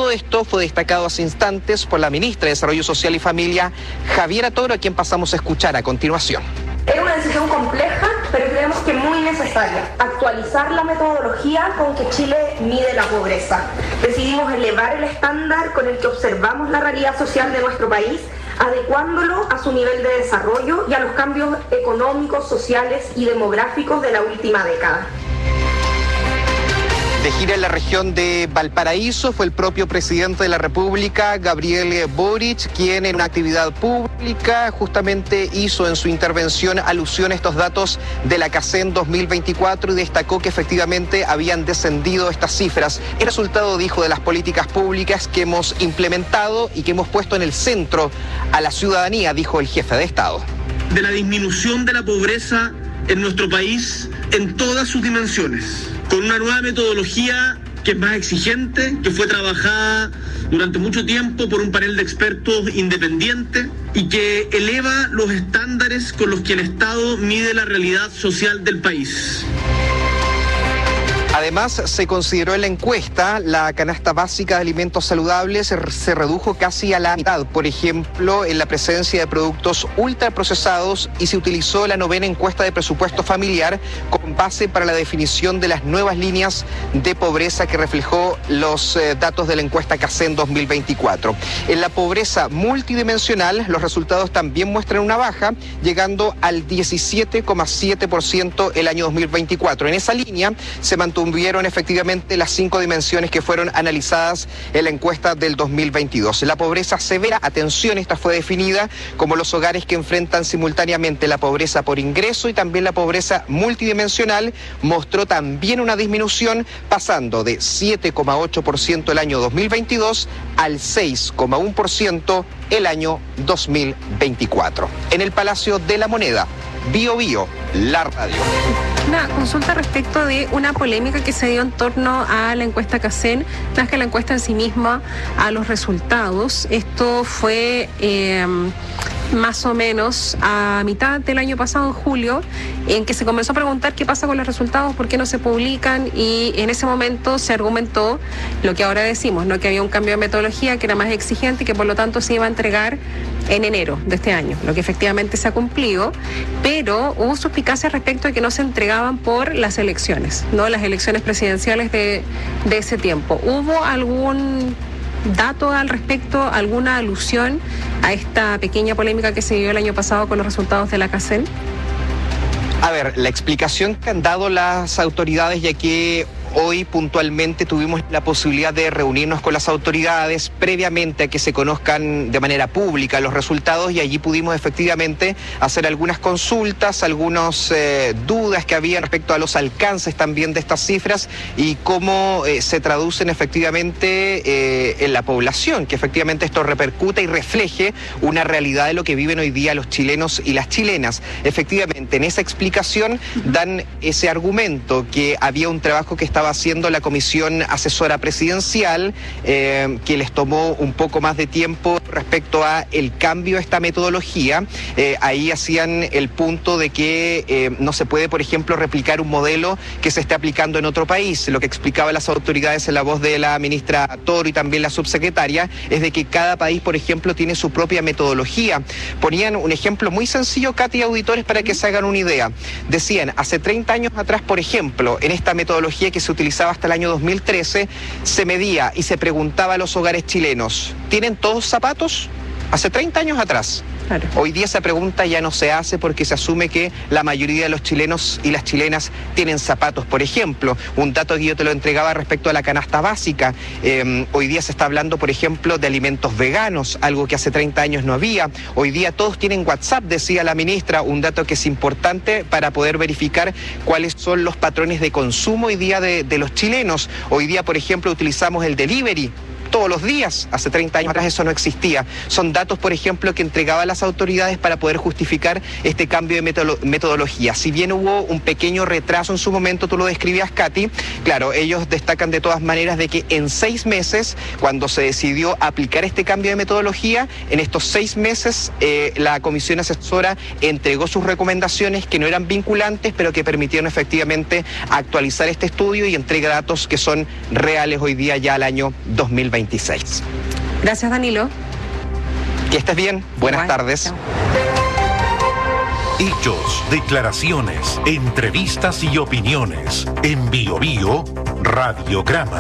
Todo esto fue destacado hace instantes por la ministra de Desarrollo Social y Familia, Javiera Toro, a quien pasamos a escuchar a continuación. Es una decisión compleja, pero creemos que muy necesaria. Actualizar la metodología con que Chile mide la pobreza. Decidimos elevar el estándar con el que observamos la realidad social de nuestro país, adecuándolo a su nivel de desarrollo y a los cambios económicos, sociales y demográficos de la última década. De gira en la región de Valparaíso fue el propio presidente de la República, Gabriel Boric, quien en una actividad pública justamente hizo en su intervención alusión a estos datos de la CACEN dos mil veinticuatro y destacó que efectivamente habían descendido estas cifras. El resultado, dijo, de las políticas públicas que hemos implementado y que hemos puesto en el centro a la ciudadanía, dijo el jefe de Estado. De la disminución de la pobreza en nuestro país en todas sus dimensiones, con una nueva metodología que es más exigente, que fue trabajada durante mucho tiempo por un panel de expertos independiente y que eleva los estándares con los que el Estado mide la realidad social del país. Además, se consideró en la encuesta la canasta básica de alimentos saludables se redujo casi a la mitad, por ejemplo, en la presencia de productos ultraprocesados, y se utilizó la novena encuesta de presupuesto familiar con base para la definición de las nuevas líneas de pobreza que reflejó los eh, datos de la encuesta CACEN dos mil veinticuatro. En la pobreza multidimensional, los resultados también muestran una baja, llegando al diecisiete coma siete por ciento el año dos mil veinticuatro. En esa línea se mantuvo Tuvieron efectivamente las cinco dimensiones que fueron analizadas en la encuesta del dos mil veintidós. La pobreza severa, atención, esta fue definida como los hogares que enfrentan simultáneamente la pobreza por ingreso y también la pobreza multidimensional, mostró también una disminución, pasando de siete coma ocho por ciento el año dos mil veintidós al seis coma uno por ciento el año dos mil veinticuatro. En el Palacio de la Moneda, Bio Bio, la radio. Una consulta respecto de una polémica que se dio en torno a la encuesta CACEN, más que la encuesta en sí misma, a los resultados. Esto fue eh, más o menos a mitad del año pasado, en julio, en que se comenzó a preguntar qué pasa con los resultados, por qué no se publican, y en ese momento se argumentó lo que ahora decimos, ¿no? Que había un cambio de metodología que era más exigente y que por lo tanto se iba a entregar en enero de este año, lo que efectivamente se ha cumplido, pero hubo suspicacias respecto de que no se entregaban por las elecciones, ¿no? Las elecciones presidenciales de, de ese tiempo. ¿Hubo algún dato al respecto, alguna alusión a esta pequeña polémica que se dio el año pasado con los resultados de la CACEN? A ver, la explicación que han dado las autoridades, ya que hoy puntualmente tuvimos la posibilidad de reunirnos con las autoridades previamente a que se conozcan de manera pública los resultados, y allí pudimos efectivamente hacer algunas consultas, algunas eh, dudas que había respecto a los alcances también de estas cifras y cómo eh, se traducen efectivamente eh, en la población, que efectivamente esto repercute y refleje una realidad de lo que viven hoy día los chilenos y las chilenas. Efectivamente, en esa explicación dan ese argumento que había un trabajo que estaba haciendo la Comisión Asesora Presidencial, eh, que les tomó un poco más de tiempo respecto a el cambio de esta metodología. Eh, ahí hacían el punto de que eh, no se puede, por ejemplo, replicar un modelo que se esté aplicando en otro país. Lo que explicaban las autoridades en la voz de la ministra Toro y también la subsecretaria es de que cada país, por ejemplo, tiene su propia metodología. Ponían un ejemplo muy sencillo, Katy y auditores, para que se hagan una idea. Decían, hace treinta años atrás, por ejemplo, en esta metodología que se utilizaba hasta el año dos mil trece, se medía y se preguntaba a los hogares chilenos, ¿tienen todos zapatos? Hace treinta años atrás. Claro. Hoy día esa pregunta ya no se hace porque se asume que la mayoría de los chilenos y las chilenas tienen zapatos. Por ejemplo, un dato que yo te lo entregaba respecto a la canasta básica. Eh, hoy día se está hablando, por ejemplo, de alimentos veganos, algo que hace treinta años no había. Hoy día todos tienen WhatsApp, decía la ministra, un dato que es importante para poder verificar cuáles son los patrones de consumo hoy día de, de los chilenos. Hoy día, por ejemplo, utilizamos el delivery todos los días. Hace treinta años atrás eso no existía. Son datos, por ejemplo, que entregaban las autoridades para poder justificar este cambio de metodología. Si bien hubo un pequeño retraso en su momento, tú lo describías, Katy, claro, ellos destacan de todas maneras de que en seis meses, cuando se decidió aplicar este cambio de metodología, en estos seis meses eh, la Comisión Asesora entregó sus recomendaciones que no eran vinculantes, pero que permitieron efectivamente actualizar este estudio y entrega datos que son reales hoy día ya al año dos mil veinte. veintiséis. Gracias, Danilo. Que estés bien. Buenas Igual. tardes. Chao. Hechos, declaraciones, entrevistas y opiniones. En Bio Bio, Radiograma.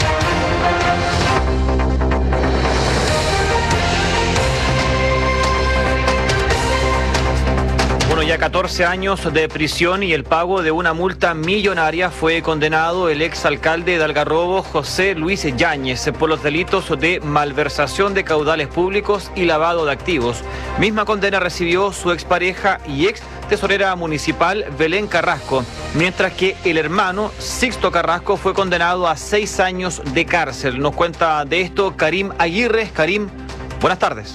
Bueno, ya catorce años de prisión y el pago de una multa millonaria fue condenado el exalcalde de Algarrobo, José Luis Yáñez, por los delitos de malversación de caudales públicos y lavado de activos. Misma condena recibió su expareja y ex tesorera municipal Belén Carrasco, mientras que el hermano Sixto Carrasco fue condenado a seis años de cárcel. Nos cuenta de esto Karim Aguirre. Karim, buenas tardes.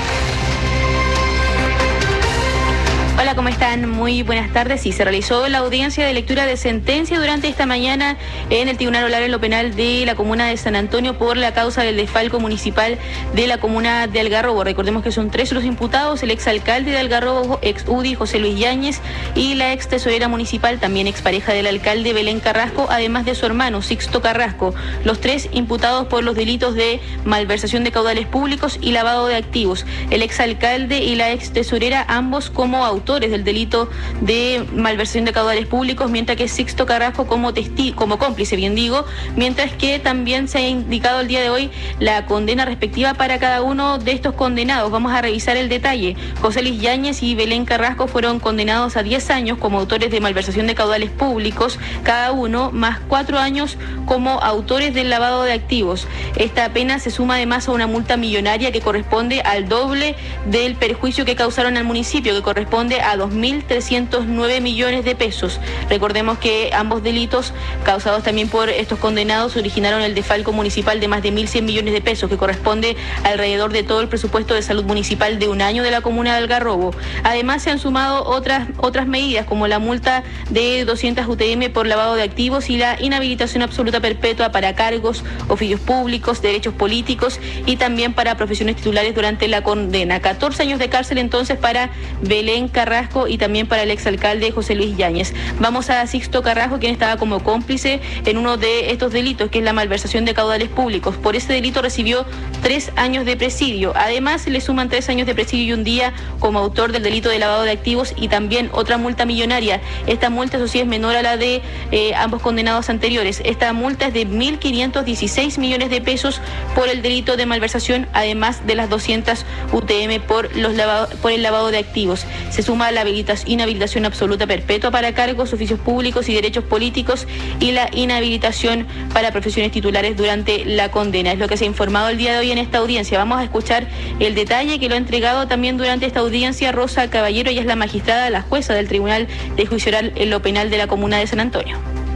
Hola, ¿cómo están? Muy buenas tardes. Y se realizó la audiencia de lectura de sentencia durante esta mañana en el Tribunal Oral en lo Penal de la Comuna de San Antonio por la causa del desfalco municipal de la Comuna de Algarrobo. Recordemos que son tres los imputados: el exalcalde de Algarrobo, ex U D I, José Luis Yáñez, y la ex tesorera municipal, también expareja del alcalde, Belén Carrasco, además de su hermano, Sixto Carrasco. Los tres imputados por los delitos de malversación de caudales públicos y lavado de activos. El exalcalde y la ex tesorera, ambos como autores del delito de malversación de caudales públicos, mientras que Sixto Carrasco como testigo, como cómplice, bien digo, mientras que también se ha indicado el día de hoy la condena respectiva para cada uno de estos condenados. Vamos a revisar el detalle. José Luis Yáñez y Belén Carrasco fueron condenados a diez años como autores de malversación de caudales públicos, cada uno, más cuatro años como autores del lavado de activos. Esta pena se suma además a una multa millonaria que corresponde al doble del perjuicio que causaron al municipio, que corresponde a dos mil trescientos nueve millones de pesos. Recordemos que ambos delitos causados también por estos condenados originaron el desfalco municipal de más de mil cien millones de pesos, que corresponde alrededor de todo el presupuesto de salud municipal de un año de la comuna de Algarrobo. Además se han sumado otras, otras medidas como la multa de doscientas U T M por lavado de activos y la inhabilitación absoluta perpetua para cargos, oficios públicos, derechos políticos y también para profesiones titulares durante la condena. catorce años de cárcel entonces para Belén Carrasco y también para el exalcalde José Luis Yáñez. Vamos a Sixto Carrasco, quien estaba como cómplice en uno de estos delitos, que es la malversación de caudales públicos. Por ese delito recibió tres años de presidio. Además, le suman tres años de presidio y un día como autor del delito de lavado de activos y también otra multa millonaria. Esta multa, eso sí, es menor a la de eh, ambos condenados anteriores. Esta multa es de mil quinientos dieciséis millones de pesos por el delito de malversación, además de las doscientas U T M por, los lavado, por el lavado de activos. Se suma la inhabilitación absoluta perpetua para cargos, oficios públicos y derechos políticos y la inhabilitación para profesiones titulares durante la condena. Es lo que se ha informado el día de hoy en esta audiencia. Vamos a escuchar el detalle que lo ha entregado también durante esta audiencia Rosa Caballero. Ella es la magistrada, la jueza del Tribunal de Juicio Oral en lo Penal de la Comuna de San Antonio.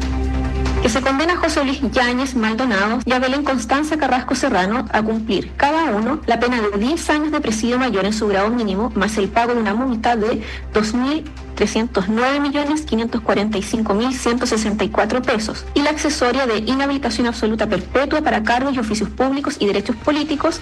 Que se condena a José Luis Yáñez Maldonado y a Belén Constanza Carrasco Serrano a cumplir cada uno la pena de diez años de presidio mayor en su grado mínimo, más el pago de una multa de dos mil trescientos nueve millones quinientos cuarenta y cinco mil ciento sesenta y cuatro pesos y la accesoria de inhabilitación absoluta perpetua para cargos y oficios públicos y derechos políticos.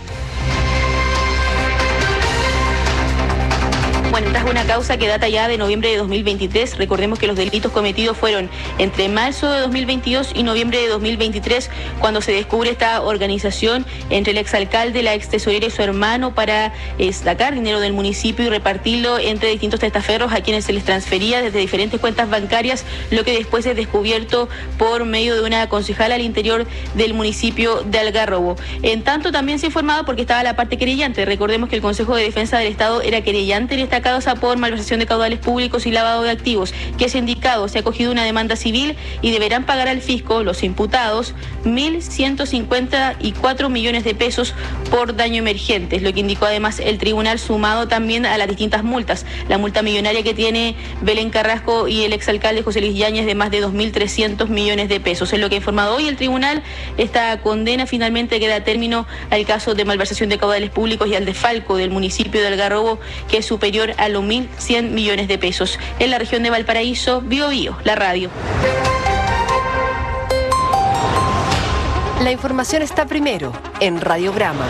Bueno, esta es una causa que data ya de noviembre de dos mil veintitrés. Recordemos que los delitos cometidos fueron entre marzo de dos mil veintidós y noviembre de dos mil veintitrés, cuando se descubre esta organización entre el exalcalde, la ex tesorera y su hermano para eh, sacar dinero del municipio y repartirlo entre distintos testaferros a quienes se les transfería desde diferentes cuentas bancarias, lo que después es descubierto por medio de una concejala al interior del municipio de Algarrobo. En tanto, también se ha informado porque estaba la parte querellante. Recordemos que el Consejo de Defensa del Estado era querellante en esta causa por malversación de caudales públicos y lavado de activos, que es indicado, se ha acogido una demanda civil y deberán pagar al fisco, los imputados, mil ciento cincuenta y cuatro millones de pesos por daño emergente, es lo que indicó además el tribunal, sumado también a las distintas multas. La multa millonaria que tiene Belén Carrasco y el exalcalde José Luis Yáñez de más de dos mil trescientos millones de pesos. Es lo que ha informado hoy el tribunal. Esta condena finalmente que da término al caso de malversación de caudales públicos y al desfalco del municipio de Algarrobo, que es superior a los mil cien millones de pesos. En la región de Valparaíso, Bio Bio, la radio. La información está primero en Radiograma.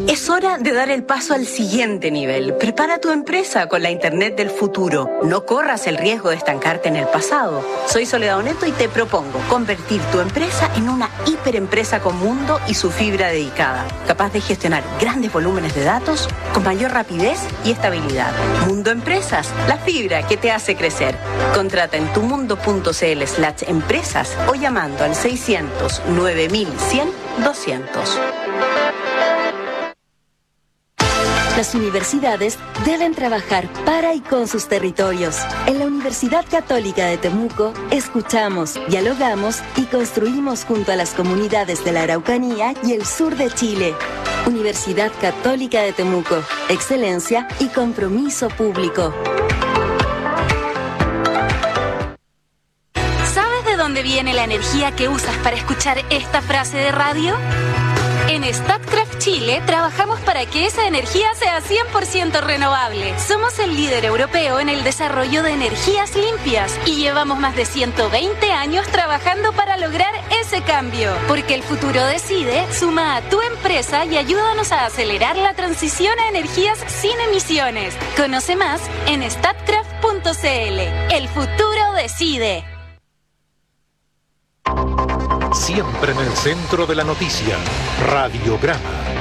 Es hora de dar el paso al siguiente nivel. Prepara tu empresa con la Internet del futuro. No corras el riesgo de estancarte en el pasado. Soy Soledad Oneto y te propongo convertir tu empresa en una hiperempresa con mundo y su fibra dedicada, capaz de gestionar grandes volúmenes de datos con mayor rapidez y estabilidad. Mundo Empresas, la fibra que te hace crecer. Contrata en tumundo.cl slash empresas o llamando al seiscientos nueve mil cien doscientos. Las universidades deben trabajar para y con sus territorios. En la Universidad Católica de Temuco, escuchamos, dialogamos y construimos junto a las comunidades de la Araucanía y el sur de Chile. Universidad Católica de Temuco, excelencia y compromiso público. ¿Sabes de dónde viene la energía que usas para escuchar esta frase de radio? En Statkraft Chile trabajamos para que esa energía sea cien por ciento renovable. Somos el líder europeo en el desarrollo de energías limpias y llevamos más de ciento veinte años trabajando para lograr ese cambio. Porque el futuro decide, suma a tu empresa y ayúdanos a acelerar la transición a energías sin emisiones. Conoce más en statkraft punto cl. El futuro decide. Siempre en el centro de la noticia, Radiograma.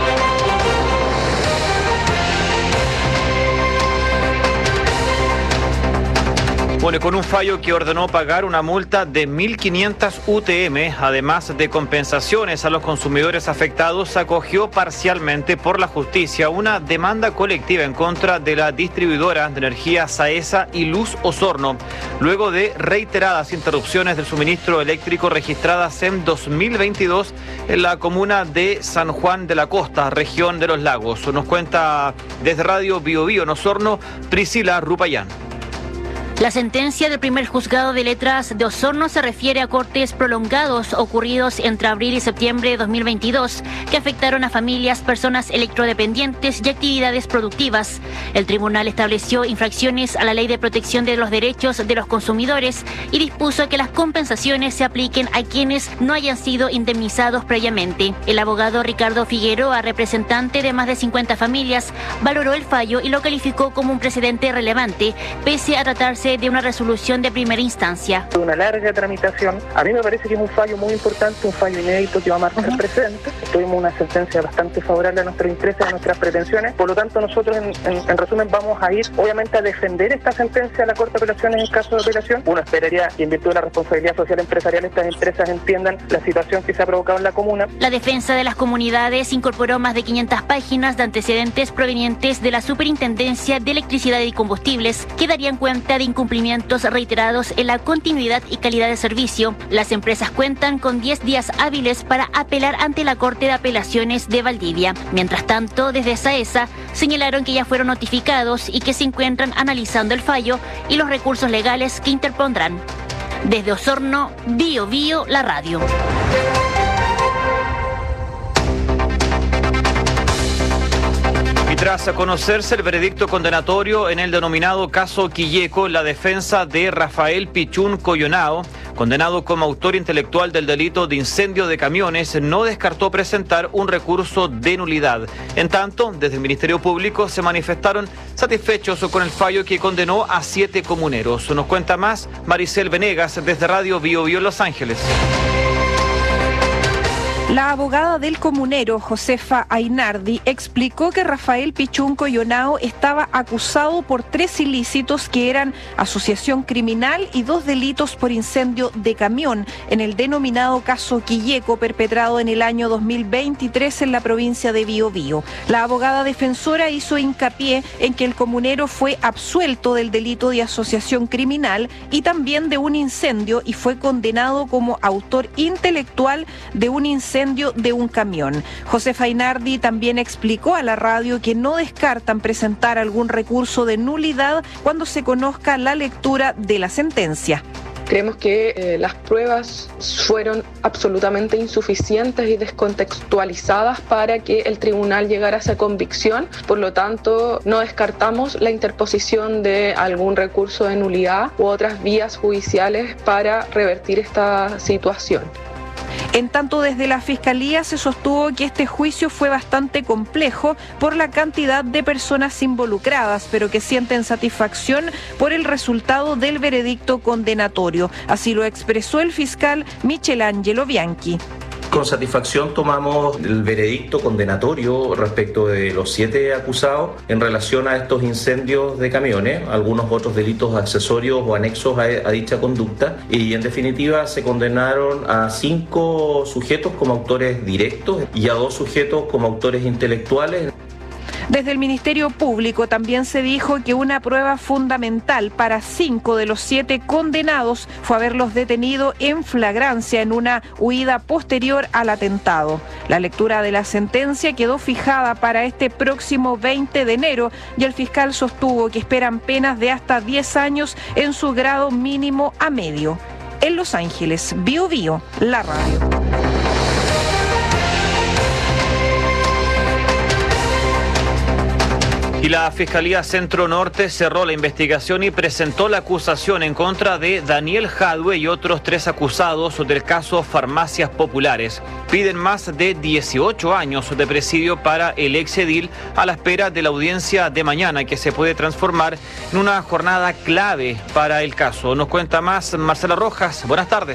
Bueno, con un fallo que ordenó pagar una multa de mil quinientas U T M, además de compensaciones a los consumidores afectados, acogió parcialmente por la justicia una demanda colectiva en contra de la distribuidora de energía Saesa y Luz Osorno, luego de reiteradas interrupciones del suministro eléctrico registradas en dos mil veintidós en la comuna de San Juan de la Costa, región de los Lagos. Nos cuenta desde Radio Bio Bio en Osorno, Priscila Rupayán. La sentencia del primer juzgado de letras de Osorno se refiere a cortes prolongados ocurridos entre abril y septiembre de dos mil veintidós que afectaron a familias, personas electrodependientes y actividades productivas. El tribunal estableció infracciones a la Ley de Protección de los Derechos de los Consumidores y dispuso que las compensaciones se apliquen a quienes no hayan sido indemnizados previamente. El abogado Ricardo Figueroa, representante de más de cincuenta familias, valoró el fallo y lo calificó como un precedente relevante, pese a tratarse de una resolución de primera instancia. Una larga tramitación. A mí me parece que es un fallo muy importante, un fallo inédito que va a marcar uh-huh. precedente. Tuvimos una sentencia bastante favorable a nuestros intereses, a nuestras pretensiones. Por lo tanto, nosotros, en, en, en resumen, vamos a ir, obviamente, a defender esta sentencia a la Corte de Apelaciones en caso de apelación. Uno esperaría que, en virtud de la responsabilidad social empresarial, estas empresas entiendan la situación que se ha provocado en la comuna. La defensa de las comunidades incorporó más de quinientas páginas de antecedentes provenientes de la Superintendencia de Electricidad y Combustibles que darían cuenta de incumplimientos reiterados en la continuidad y calidad de servicio. Las empresas cuentan con diez días hábiles para apelar ante la Corte de Apelaciones de Valdivia. Mientras tanto, desde Saesa señalaron que ya fueron notificados y que se encuentran analizando el fallo y los recursos legales que interpondrán. Desde Osorno, Bio Bio, la radio. Tras conocerse el veredicto condenatorio en el denominado caso Quilleco, la defensa de Rafael Pichún Coyonao, condenado como autor intelectual del delito de incendio de camiones, no descartó presentar un recurso de nulidad. En tanto, desde el Ministerio Público se manifestaron satisfechos con el fallo que condenó a siete comuneros. Nos cuenta más Maricel Venegas desde Radio Bio Bio Los Ángeles. La abogada del comunero, Josefa Ainardi, explicó que Rafael Pichún Coyonao estaba acusado por tres ilícitos que eran asociación criminal y dos delitos por incendio de camión en el denominado caso Quilleco, perpetrado en el año dos mil veintitrés en la provincia de Biobío. La abogada defensora hizo hincapié en que el comunero fue absuelto del delito de asociación criminal y también de un incendio y fue condenado como autor intelectual de un incendio de un camión. Josefa Ainardi también explicó a la radio que no descartan presentar algún recurso de nulidad cuando se conozca la lectura de la sentencia. Creemos que eh, las pruebas fueron absolutamente insuficientes y descontextualizadas para que el tribunal llegara a esa convicción. Por lo tanto, no descartamos la interposición de algún recurso de nulidad u otras vías judiciales para revertir esta situación. En tanto, desde la Fiscalía se sostuvo que este juicio fue bastante complejo por la cantidad de personas involucradas, pero que sienten satisfacción por el resultado del veredicto condenatorio. Así lo expresó el fiscal Michelangelo Bianchi. Con satisfacción tomamos el veredicto condenatorio respecto de los siete acusados en relación a estos incendios de camiones, algunos otros delitos accesorios o anexos a, a dicha conducta, y en definitiva se condenaron a cinco sujetos como autores directos y a dos sujetos como autores intelectuales. Desde el Ministerio Público también se dijo que una prueba fundamental para cinco de los siete condenados fue haberlos detenido en flagrancia en una huida posterior al atentado. La lectura de la sentencia quedó fijada para este próximo veinte de enero y el fiscal sostuvo que esperan penas de hasta diez años en su grado mínimo a medio. En Los Ángeles, Bio Bio, la radio. Y la Fiscalía Centro Norte cerró la investigación y presentó la acusación en contra de Daniel Jadwe y otros tres acusados del caso Farmacias Populares. Piden más de dieciocho años de presidio para el exedil a la espera de la audiencia de mañana, que se puede transformar en una jornada clave para el caso. Nos cuenta más Marcela Rojas. Buenas tardes.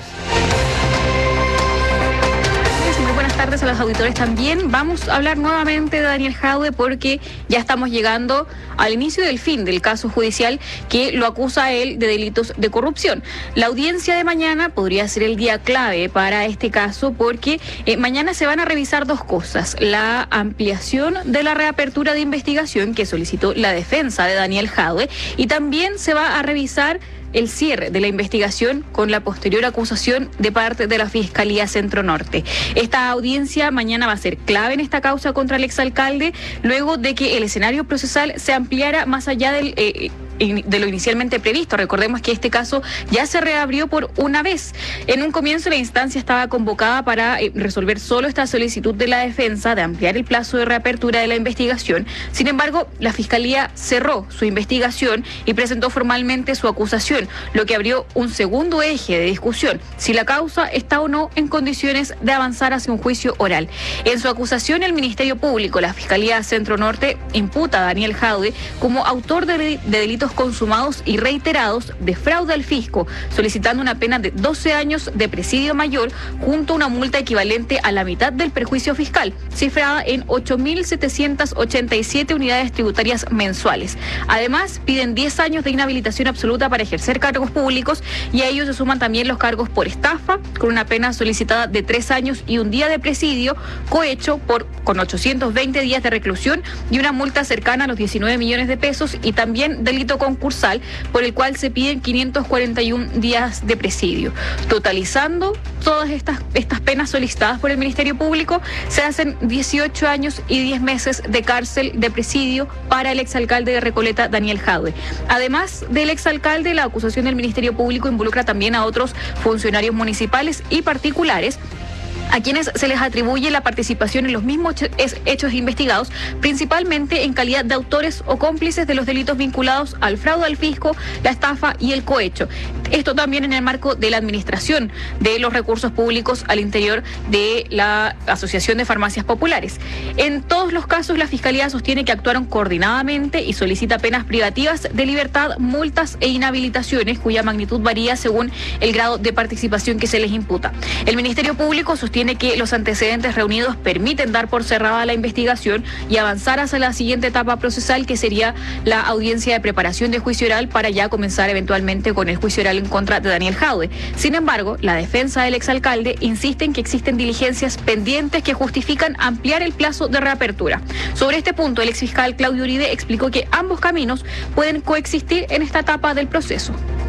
Buenas tardes a los auditores también. Vamos a hablar nuevamente de Daniel Jadwe porque ya estamos llegando al inicio del fin del caso judicial que lo acusa a él de delitos de corrupción. La audiencia de mañana podría ser el día clave para este caso porque eh, mañana se van a revisar dos cosas: la ampliación de la reapertura de investigación que solicitó la defensa de Daniel Jadwe, y también se va a revisar el cierre de la investigación con la posterior acusación de parte de la Fiscalía Centro Norte. Esta audiencia mañana va a ser clave en esta causa contra el exalcalde, luego de que el escenario procesal se ampliara más allá del... Eh, de lo inicialmente previsto. Recordemos que este caso ya se reabrió por una vez. En un comienzo la instancia estaba convocada para eh, resolver solo esta solicitud de la defensa de ampliar el plazo de reapertura de la investigación. Sin embargo, la Fiscalía cerró su investigación y presentó formalmente su acusación, lo que abrió un segundo eje de discusión: si la causa está o no en condiciones de avanzar hacia un juicio oral. En su acusación, el Ministerio Público, la Fiscalía Centro Norte, imputa a Daniel Jadwe como autor de, de delitos consumados y reiterados de fraude al fisco, solicitando una pena de doce años de presidio mayor junto a una multa equivalente a la mitad del perjuicio fiscal, cifrada en ocho mil setecientas ochenta y siete unidades tributarias mensuales. Además, piden diez años de inhabilitación absoluta para ejercer cargos públicos, y a ellos se suman también los cargos por estafa, con una pena solicitada de tres años y un día de presidio, cohecho por con ochocientos veinte días de reclusión y una multa cercana a los diecinueve millones de pesos, y también delito concursal, por el cual se piden quinientos cuarenta y uno días de presidio. Totalizando todas estas, estas penas solicitadas por el Ministerio Público, se hacen dieciocho años y diez meses de cárcel de presidio para el exalcalde de Recoleta, Daniel Jadwe. Además del exalcalde, la acusación del Ministerio Público involucra también a otros funcionarios municipales y particulares, a quienes se les atribuye la participación en los mismos hechos investigados, principalmente en calidad de autores o cómplices de los delitos vinculados al fraude al fisco, la estafa y el cohecho. Esto también en el marco de la administración de los recursos públicos al interior de la Asociación de Farmacias Populares. En todos los casos, la Fiscalía sostiene que actuaron coordinadamente y solicita penas privativas de libertad, multas e inhabilitaciones, cuya magnitud varía según el grado de participación que se les imputa. El Ministerio Público sostiene Tiene que los antecedentes reunidos permiten dar por cerrada la investigación y avanzar hacia la siguiente etapa procesal, que sería la audiencia de preparación de juicio oral, para ya comenzar eventualmente con el juicio oral en contra de Daniel Jadwe. Sin embargo, la defensa del exalcalde insiste en que existen diligencias pendientes que justifican ampliar el plazo de reapertura. Sobre este punto, el exfiscal Claudio Uribe explicó que ambos caminos pueden coexistir en esta etapa del proceso.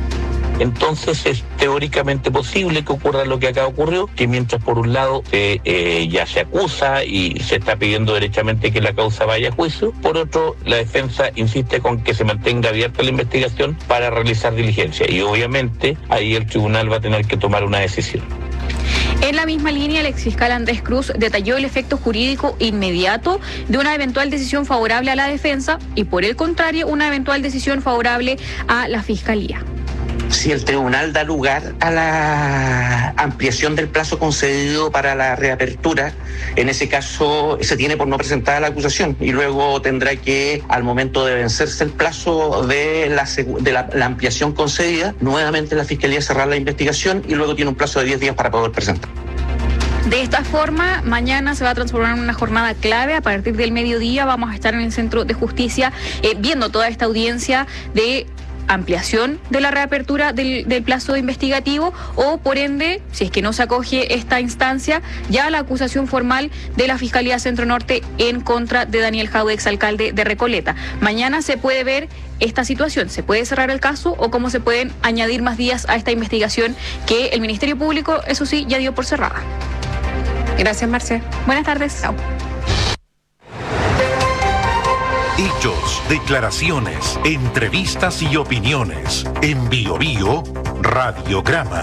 Entonces es teóricamente posible que ocurra lo que acá ocurrió, que mientras por un lado eh, eh, ya se acusa y se está pidiendo derechamente que la causa vaya a juicio, por otro la defensa insiste con que se mantenga abierta la investigación para realizar diligencia, y obviamente ahí el tribunal va a tener que tomar una decisión. En la misma línea, el exfiscal Andrés Cruz detalló el efecto jurídico inmediato de una eventual decisión favorable a la defensa y, por el contrario, una eventual decisión favorable a la Fiscalía. Si el tribunal da lugar a la ampliación del plazo concedido para la reapertura, en ese caso se tiene por no presentada la acusación y luego tendrá que, al momento de vencerse el plazo de la, de la, la ampliación concedida, nuevamente la Fiscalía cerrar la investigación y luego tiene un plazo de diez días para poder presentar. De esta forma, mañana se va a transformar en una jornada clave. A partir del mediodía vamos a estar en el Centro de Justicia eh, viendo toda esta audiencia de ampliación de la reapertura del, del plazo investigativo o, por ende, si es que no se acoge esta instancia, ya la acusación formal de la Fiscalía Centro Norte en contra de Daniel Jadue, exalcalde de Recoleta. Mañana se puede ver esta situación, se puede cerrar el caso o cómo se pueden añadir más días a esta investigación que el Ministerio Público, eso sí, ya dio por cerrada. Gracias, Marce. Buenas tardes. Chao. Hechos, declaraciones, entrevistas y opiniones. En Bio Bio, Radiograma.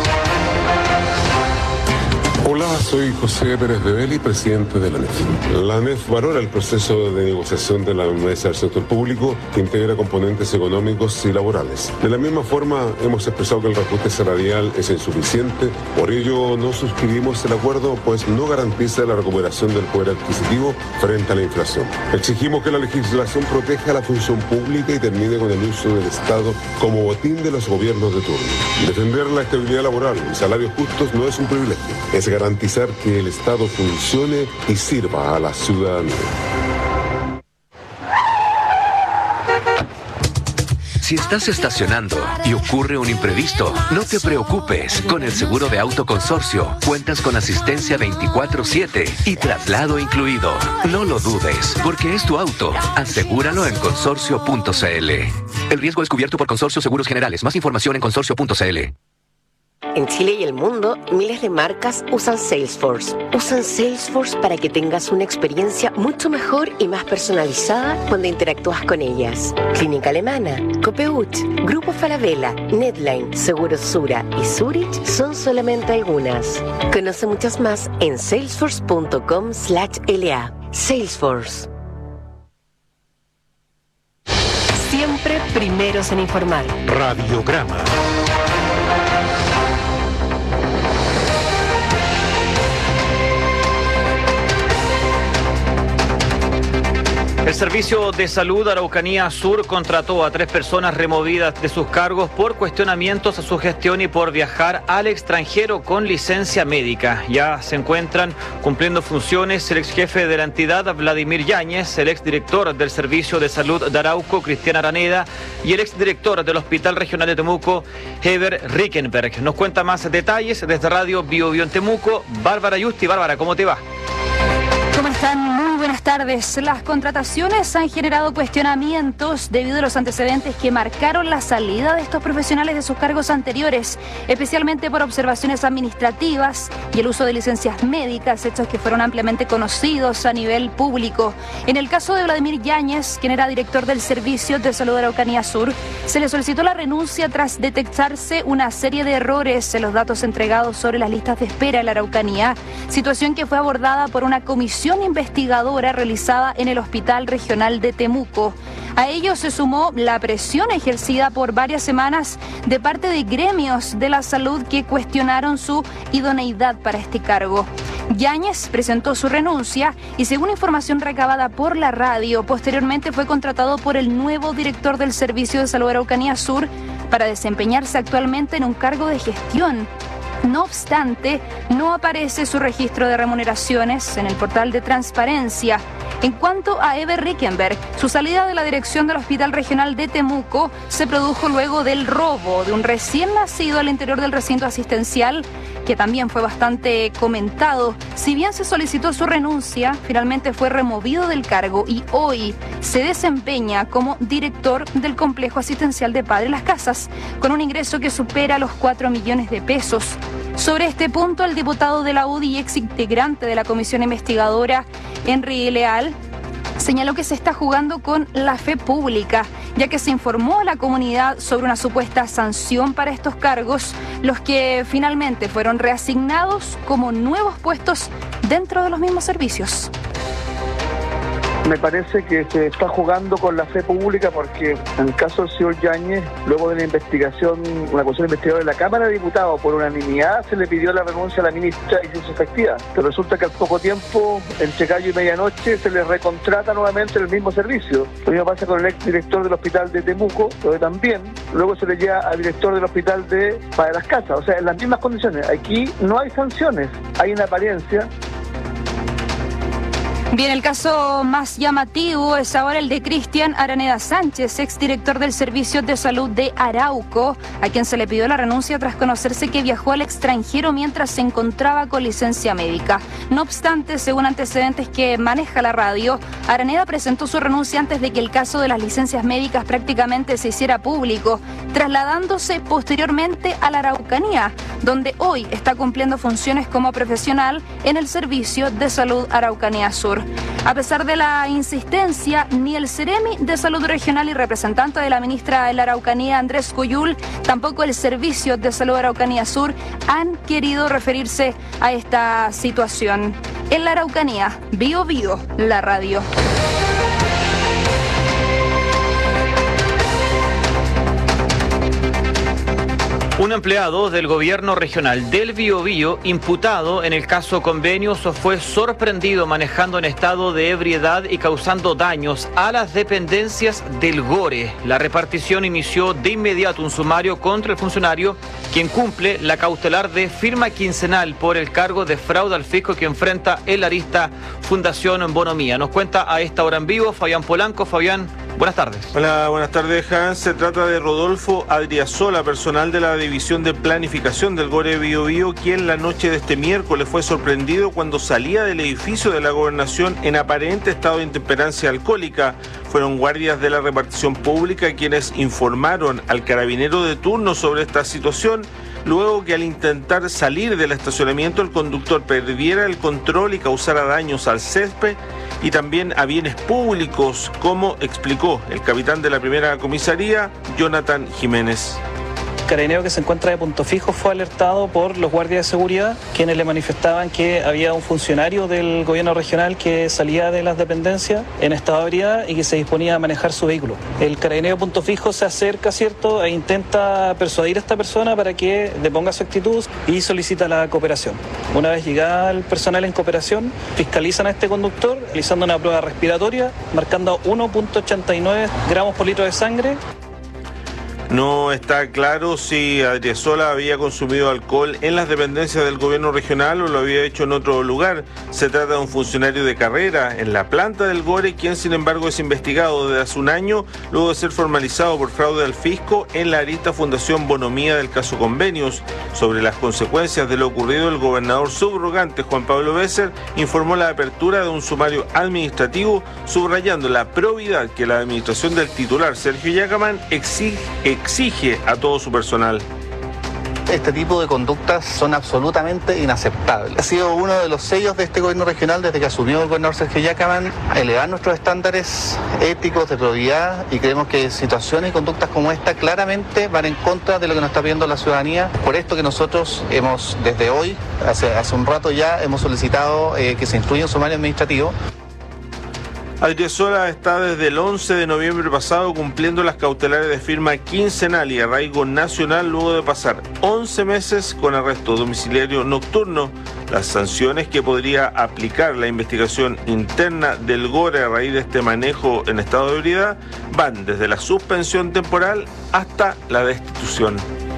Hola, soy José Pérez de Belli, presidente de la A N E F. La A N E F valora el proceso de negociación de la mesa del sector público que integra componentes económicos y laborales. De la misma forma, hemos expresado que el reajuste salarial es insuficiente, por ello no suscribimos el acuerdo, pues no garantiza la recuperación del poder adquisitivo frente a la inflación. Exigimos que la legislación proteja la función pública y termine con el uso del Estado como botín de los gobiernos de turno. Defender la estabilidad laboral y salarios justos no es un privilegio, es garantizar que el Estado funcione y sirva a la ciudadanía. Si estás estacionando y ocurre un imprevisto, no te preocupes. Con el seguro de auto consorcio, cuentas con asistencia veinticuatro siete y traslado incluido. No lo dudes, porque es tu auto. Asegúralo en consorcio punto c l. El riesgo es cubierto por Consorcio Seguros Generales. Más información en consorcio punto c l. En Chile y el mundo, miles de marcas usan Salesforce. Usan Salesforce para que tengas una experiencia mucho mejor y más personalizada cuando interactúas con ellas. Clínica Alemana, Copeuch, Grupo Falabella, Netline, Seguros Sura y Zurich son solamente algunas. Conoce muchas más en salesforce punto com slash l a. Salesforce. Siempre primeros en informar. Radiograma. El Servicio de Salud Araucanía Sur contrató a tres personas removidas de sus cargos por cuestionamientos a su gestión y por viajar al extranjero con licencia médica. Ya se encuentran cumpliendo funciones el ex jefe de la entidad, Vladimir Yáñez, el ex director del Servicio de Salud de Arauco, Cristian Araneda, y el ex director del Hospital Regional de Temuco, Heber Rickenberg. Nos cuenta más detalles desde Radio Bio Bio en Temuco, Bárbara Yusti. Bárbara, ¿cómo te va? ¿Cómo están? Muy buenas tardes. Las contrataciones han generado cuestionamientos debido a los antecedentes que marcaron la salida de estos profesionales de sus cargos anteriores, especialmente por observaciones administrativas y el uso de licencias médicas, hechos que fueron ampliamente conocidos a nivel público. En el caso de Vladimir Yáñez, quien era director del Servicio de Salud de Araucanía Sur, se le solicitó la renuncia tras detectarse una serie de errores en los datos entregados sobre las listas de espera en la Araucanía, situación que fue abordada por una comisión investigadora realizada en el Hospital Regional de Temuco. A ello se sumó la presión ejercida por varias semanas de parte de gremios de la salud que cuestionaron su idoneidad para este cargo. Yáñez presentó su renuncia y, según información recabada por la radio, posteriormente fue contratado por el nuevo director del Servicio de Salud de Araucanía Sur para desempeñarse actualmente en un cargo de gestión. No obstante, no aparece su registro de remuneraciones en el portal de transparencia. En cuanto a Heber Rickenberg, su salida de la dirección del Hospital Regional de Temuco se produjo luego del robo de un recién nacido al interior del recinto asistencial, que también fue bastante comentado. Si bien se solicitó su renuncia, finalmente fue removido del cargo y hoy se desempeña como director del complejo asistencial de Padre Las Casas, con un ingreso que supera los cuatro millones de pesos. Sobre este punto, el diputado de la U D I y ex integrante de la comisión investigadora, Henry Leal, señaló que se está jugando con la fe pública, ya que se informó a la comunidad sobre una supuesta sanción para estos cargos, los que finalmente fueron reasignados como nuevos puestos dentro de los mismos servicios. Me parece que se está jugando con la fe pública porque en el caso del señor Yáñez, luego de la investigación, una comisión investigadora de la Cámara de Diputados, por unanimidad se le pidió la renuncia a la ministra y se hizo efectiva. Pero resulta que al poco tiempo, entre gallo y medianoche, se le recontrata nuevamente el mismo servicio. Lo mismo pasa con el ex director del hospital de Temuco, donde también luego se le lleva al director del hospital de Para las Casas. O sea, en las mismas condiciones. Aquí no hay sanciones, hay una apariencia. Bien, el caso más llamativo es ahora el de Cristian Araneda Sánchez, exdirector del Servicio de Salud de Arauco, a quien se le pidió la renuncia tras conocerse que viajó al extranjero mientras se encontraba con licencia médica. No obstante, según antecedentes que maneja la radio, Araneda presentó su renuncia antes de que el caso de las licencias médicas prácticamente se hiciera público, trasladándose posteriormente a la Araucanía, donde hoy está cumpliendo funciones como profesional en el Servicio de Salud Araucanía Sur. A pesar de la insistencia, ni el Ceremi de Salud Regional y representante de la ministra de la Araucanía, Andrés Cuyul, tampoco el Servicio de Salud Araucanía Sur han querido referirse a esta situación. En la Araucanía, Bio Bio, la radio. Un empleado del gobierno regional del Biobío, imputado en el caso Convenios, fue sorprendido manejando en estado de ebriedad y causando daños a las dependencias del Gore. La repartición inició de inmediato un sumario contra el funcionario, quien cumple la cautelar de firma quincenal por el cargo de fraude al fisco que enfrenta el arista Fundación Bonomía. Nos cuenta a esta hora en vivo Fabián Polanco. Fabián, buenas tardes. Hola, buenas tardes, Hans. Se trata de Rodolfo Adriasola, personal de la División de Planificación del Gore Biobío, quien la noche de este miércoles fue sorprendido cuando salía del edificio de la Gobernación en aparente estado de intemperancia alcohólica. Fueron guardias de la repartición pública quienes informaron al carabinero de turno sobre esta situación, luego que al intentar salir del estacionamiento el conductor perdiera el control y causara daños al césped y también a bienes públicos, como explicó el capitán de la primera comisaría, Jonathan Jiménez. Carabinero, que se encuentra de punto fijo, fue alertado por los guardias de seguridad, quienes le manifestaban que había un funcionario del gobierno regional que salía de las dependencias en estado de ebriedad y que se disponía a manejar su vehículo. El carabinero de punto fijo se acerca, ¿cierto?, e intenta persuadir a esta persona para que deponga su actitud y solicita la cooperación. Una vez llegada el personal en cooperación, fiscalizan a este conductor realizando una prueba respiratoria, marcando uno punto ochenta y nueve gramos por litro de sangre. No está claro si Adriasola había consumido alcohol en las dependencias del gobierno regional o lo había hecho en otro lugar. Se trata de un funcionario de carrera en la planta del Gore, quien sin embargo es investigado desde hace un año, luego de ser formalizado por fraude al fisco en la arista Fundación Bonomía del caso Convenios. Sobre las consecuencias de lo ocurrido, el gobernador subrogante Juan Pablo Bécer informó la apertura de un sumario administrativo, subrayando la probidad que la administración del titular Sergio Yacamán exige exige a todo su personal. Este tipo de conductas son absolutamente inaceptables. Ha sido uno de los sellos de este gobierno regional desde que asumió el gobernador Sergio Yacamán, elevar nuestros estándares éticos de probidad, y creemos que situaciones y conductas como esta claramente van en contra de lo que nos está pidiendo la ciudadanía. Por esto que nosotros hemos, desde hoy, hace, hace un rato ya, hemos solicitado eh, que se instruya un sumario administrativo. Adriasola está desde el once de noviembre pasado cumpliendo las cautelares de firma quincenal y arraigo nacional luego de pasar once meses con arresto domiciliario nocturno. Las sanciones que podría aplicar la investigación interna del Gore a raíz de este manejo en estado de ebriedad van desde la suspensión temporal hasta la destitución.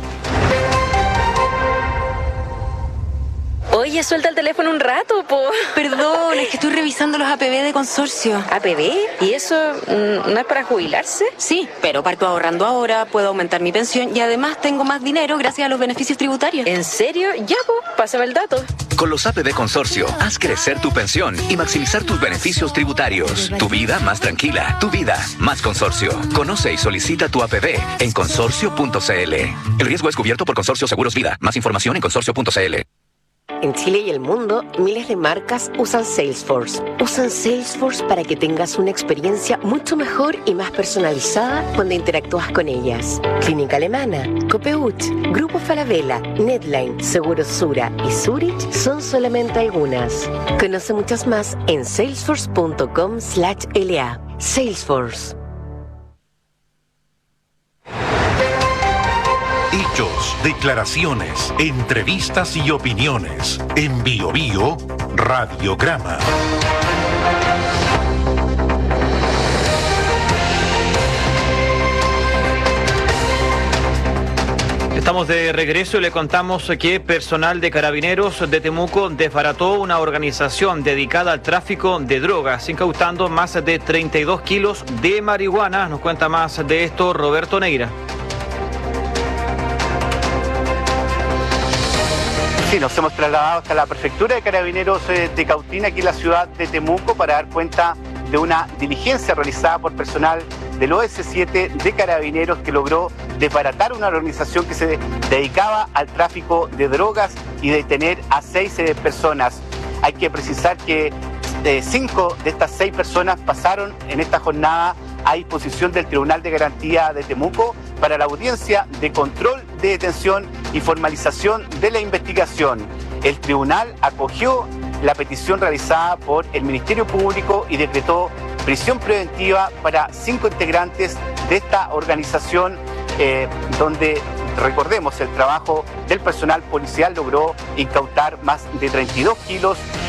Oye, suelta el teléfono un rato, po. Perdón, es que estoy revisando los A P B de consorcio. ¿A P B? ¿Y eso mm, no es para jubilarse? Sí, pero parto ahorrando ahora, puedo aumentar mi pensión y además tengo más dinero gracias a los beneficios tributarios. ¿En serio? Ya, po, pásame el dato. Con los A P B Consorcio, haz crecer tu pensión y maximizar tus beneficios tributarios. Tu vida más tranquila, tu vida más consorcio. Conoce y solicita tu A P B en consorcio punto c l. El riesgo es cubierto por Consorcio Seguros Vida. Más información en consorcio punto c l. En Chile y el mundo, miles de marcas usan Salesforce. Usan Salesforce para que tengas una experiencia mucho mejor y más personalizada cuando interactúas con ellas. Clínica Alemana, Copeuch, Grupo Falabella, Netline, Seguros Sura y Zurich son solamente algunas. Conoce muchas más en salesforce punto com slash L A. Salesforce. Hechos, declaraciones, entrevistas y opiniones. En Bio Bio, Radiograma. Estamos de regreso y le contamos que personal de Carabineros de Temuco desbarató una organización dedicada al tráfico de drogas, incautando más de treinta y dos kilos de marihuana. Nos cuenta más de esto Roberto Neira. Sí, nos hemos trasladado hasta la prefectura de Carabineros de Cautín, aquí en la ciudad de Temuco, para dar cuenta de una diligencia realizada por personal del O S siete de Carabineros que logró desbaratar una organización que se dedicaba al tráfico de drogas y detener a seis eh, personas. Hay que precisar que eh, cinco de estas seis personas pasaron en esta jornada a disposición del Tribunal de Garantía de Temuco para la audiencia de control de detención y formalización de la investigación. El tribunal acogió la petición realizada por el Ministerio Público y decretó prisión preventiva para cinco integrantes de esta organización, eh, donde, recordemos, el trabajo del personal policial logró incautar más de treinta y dos kilos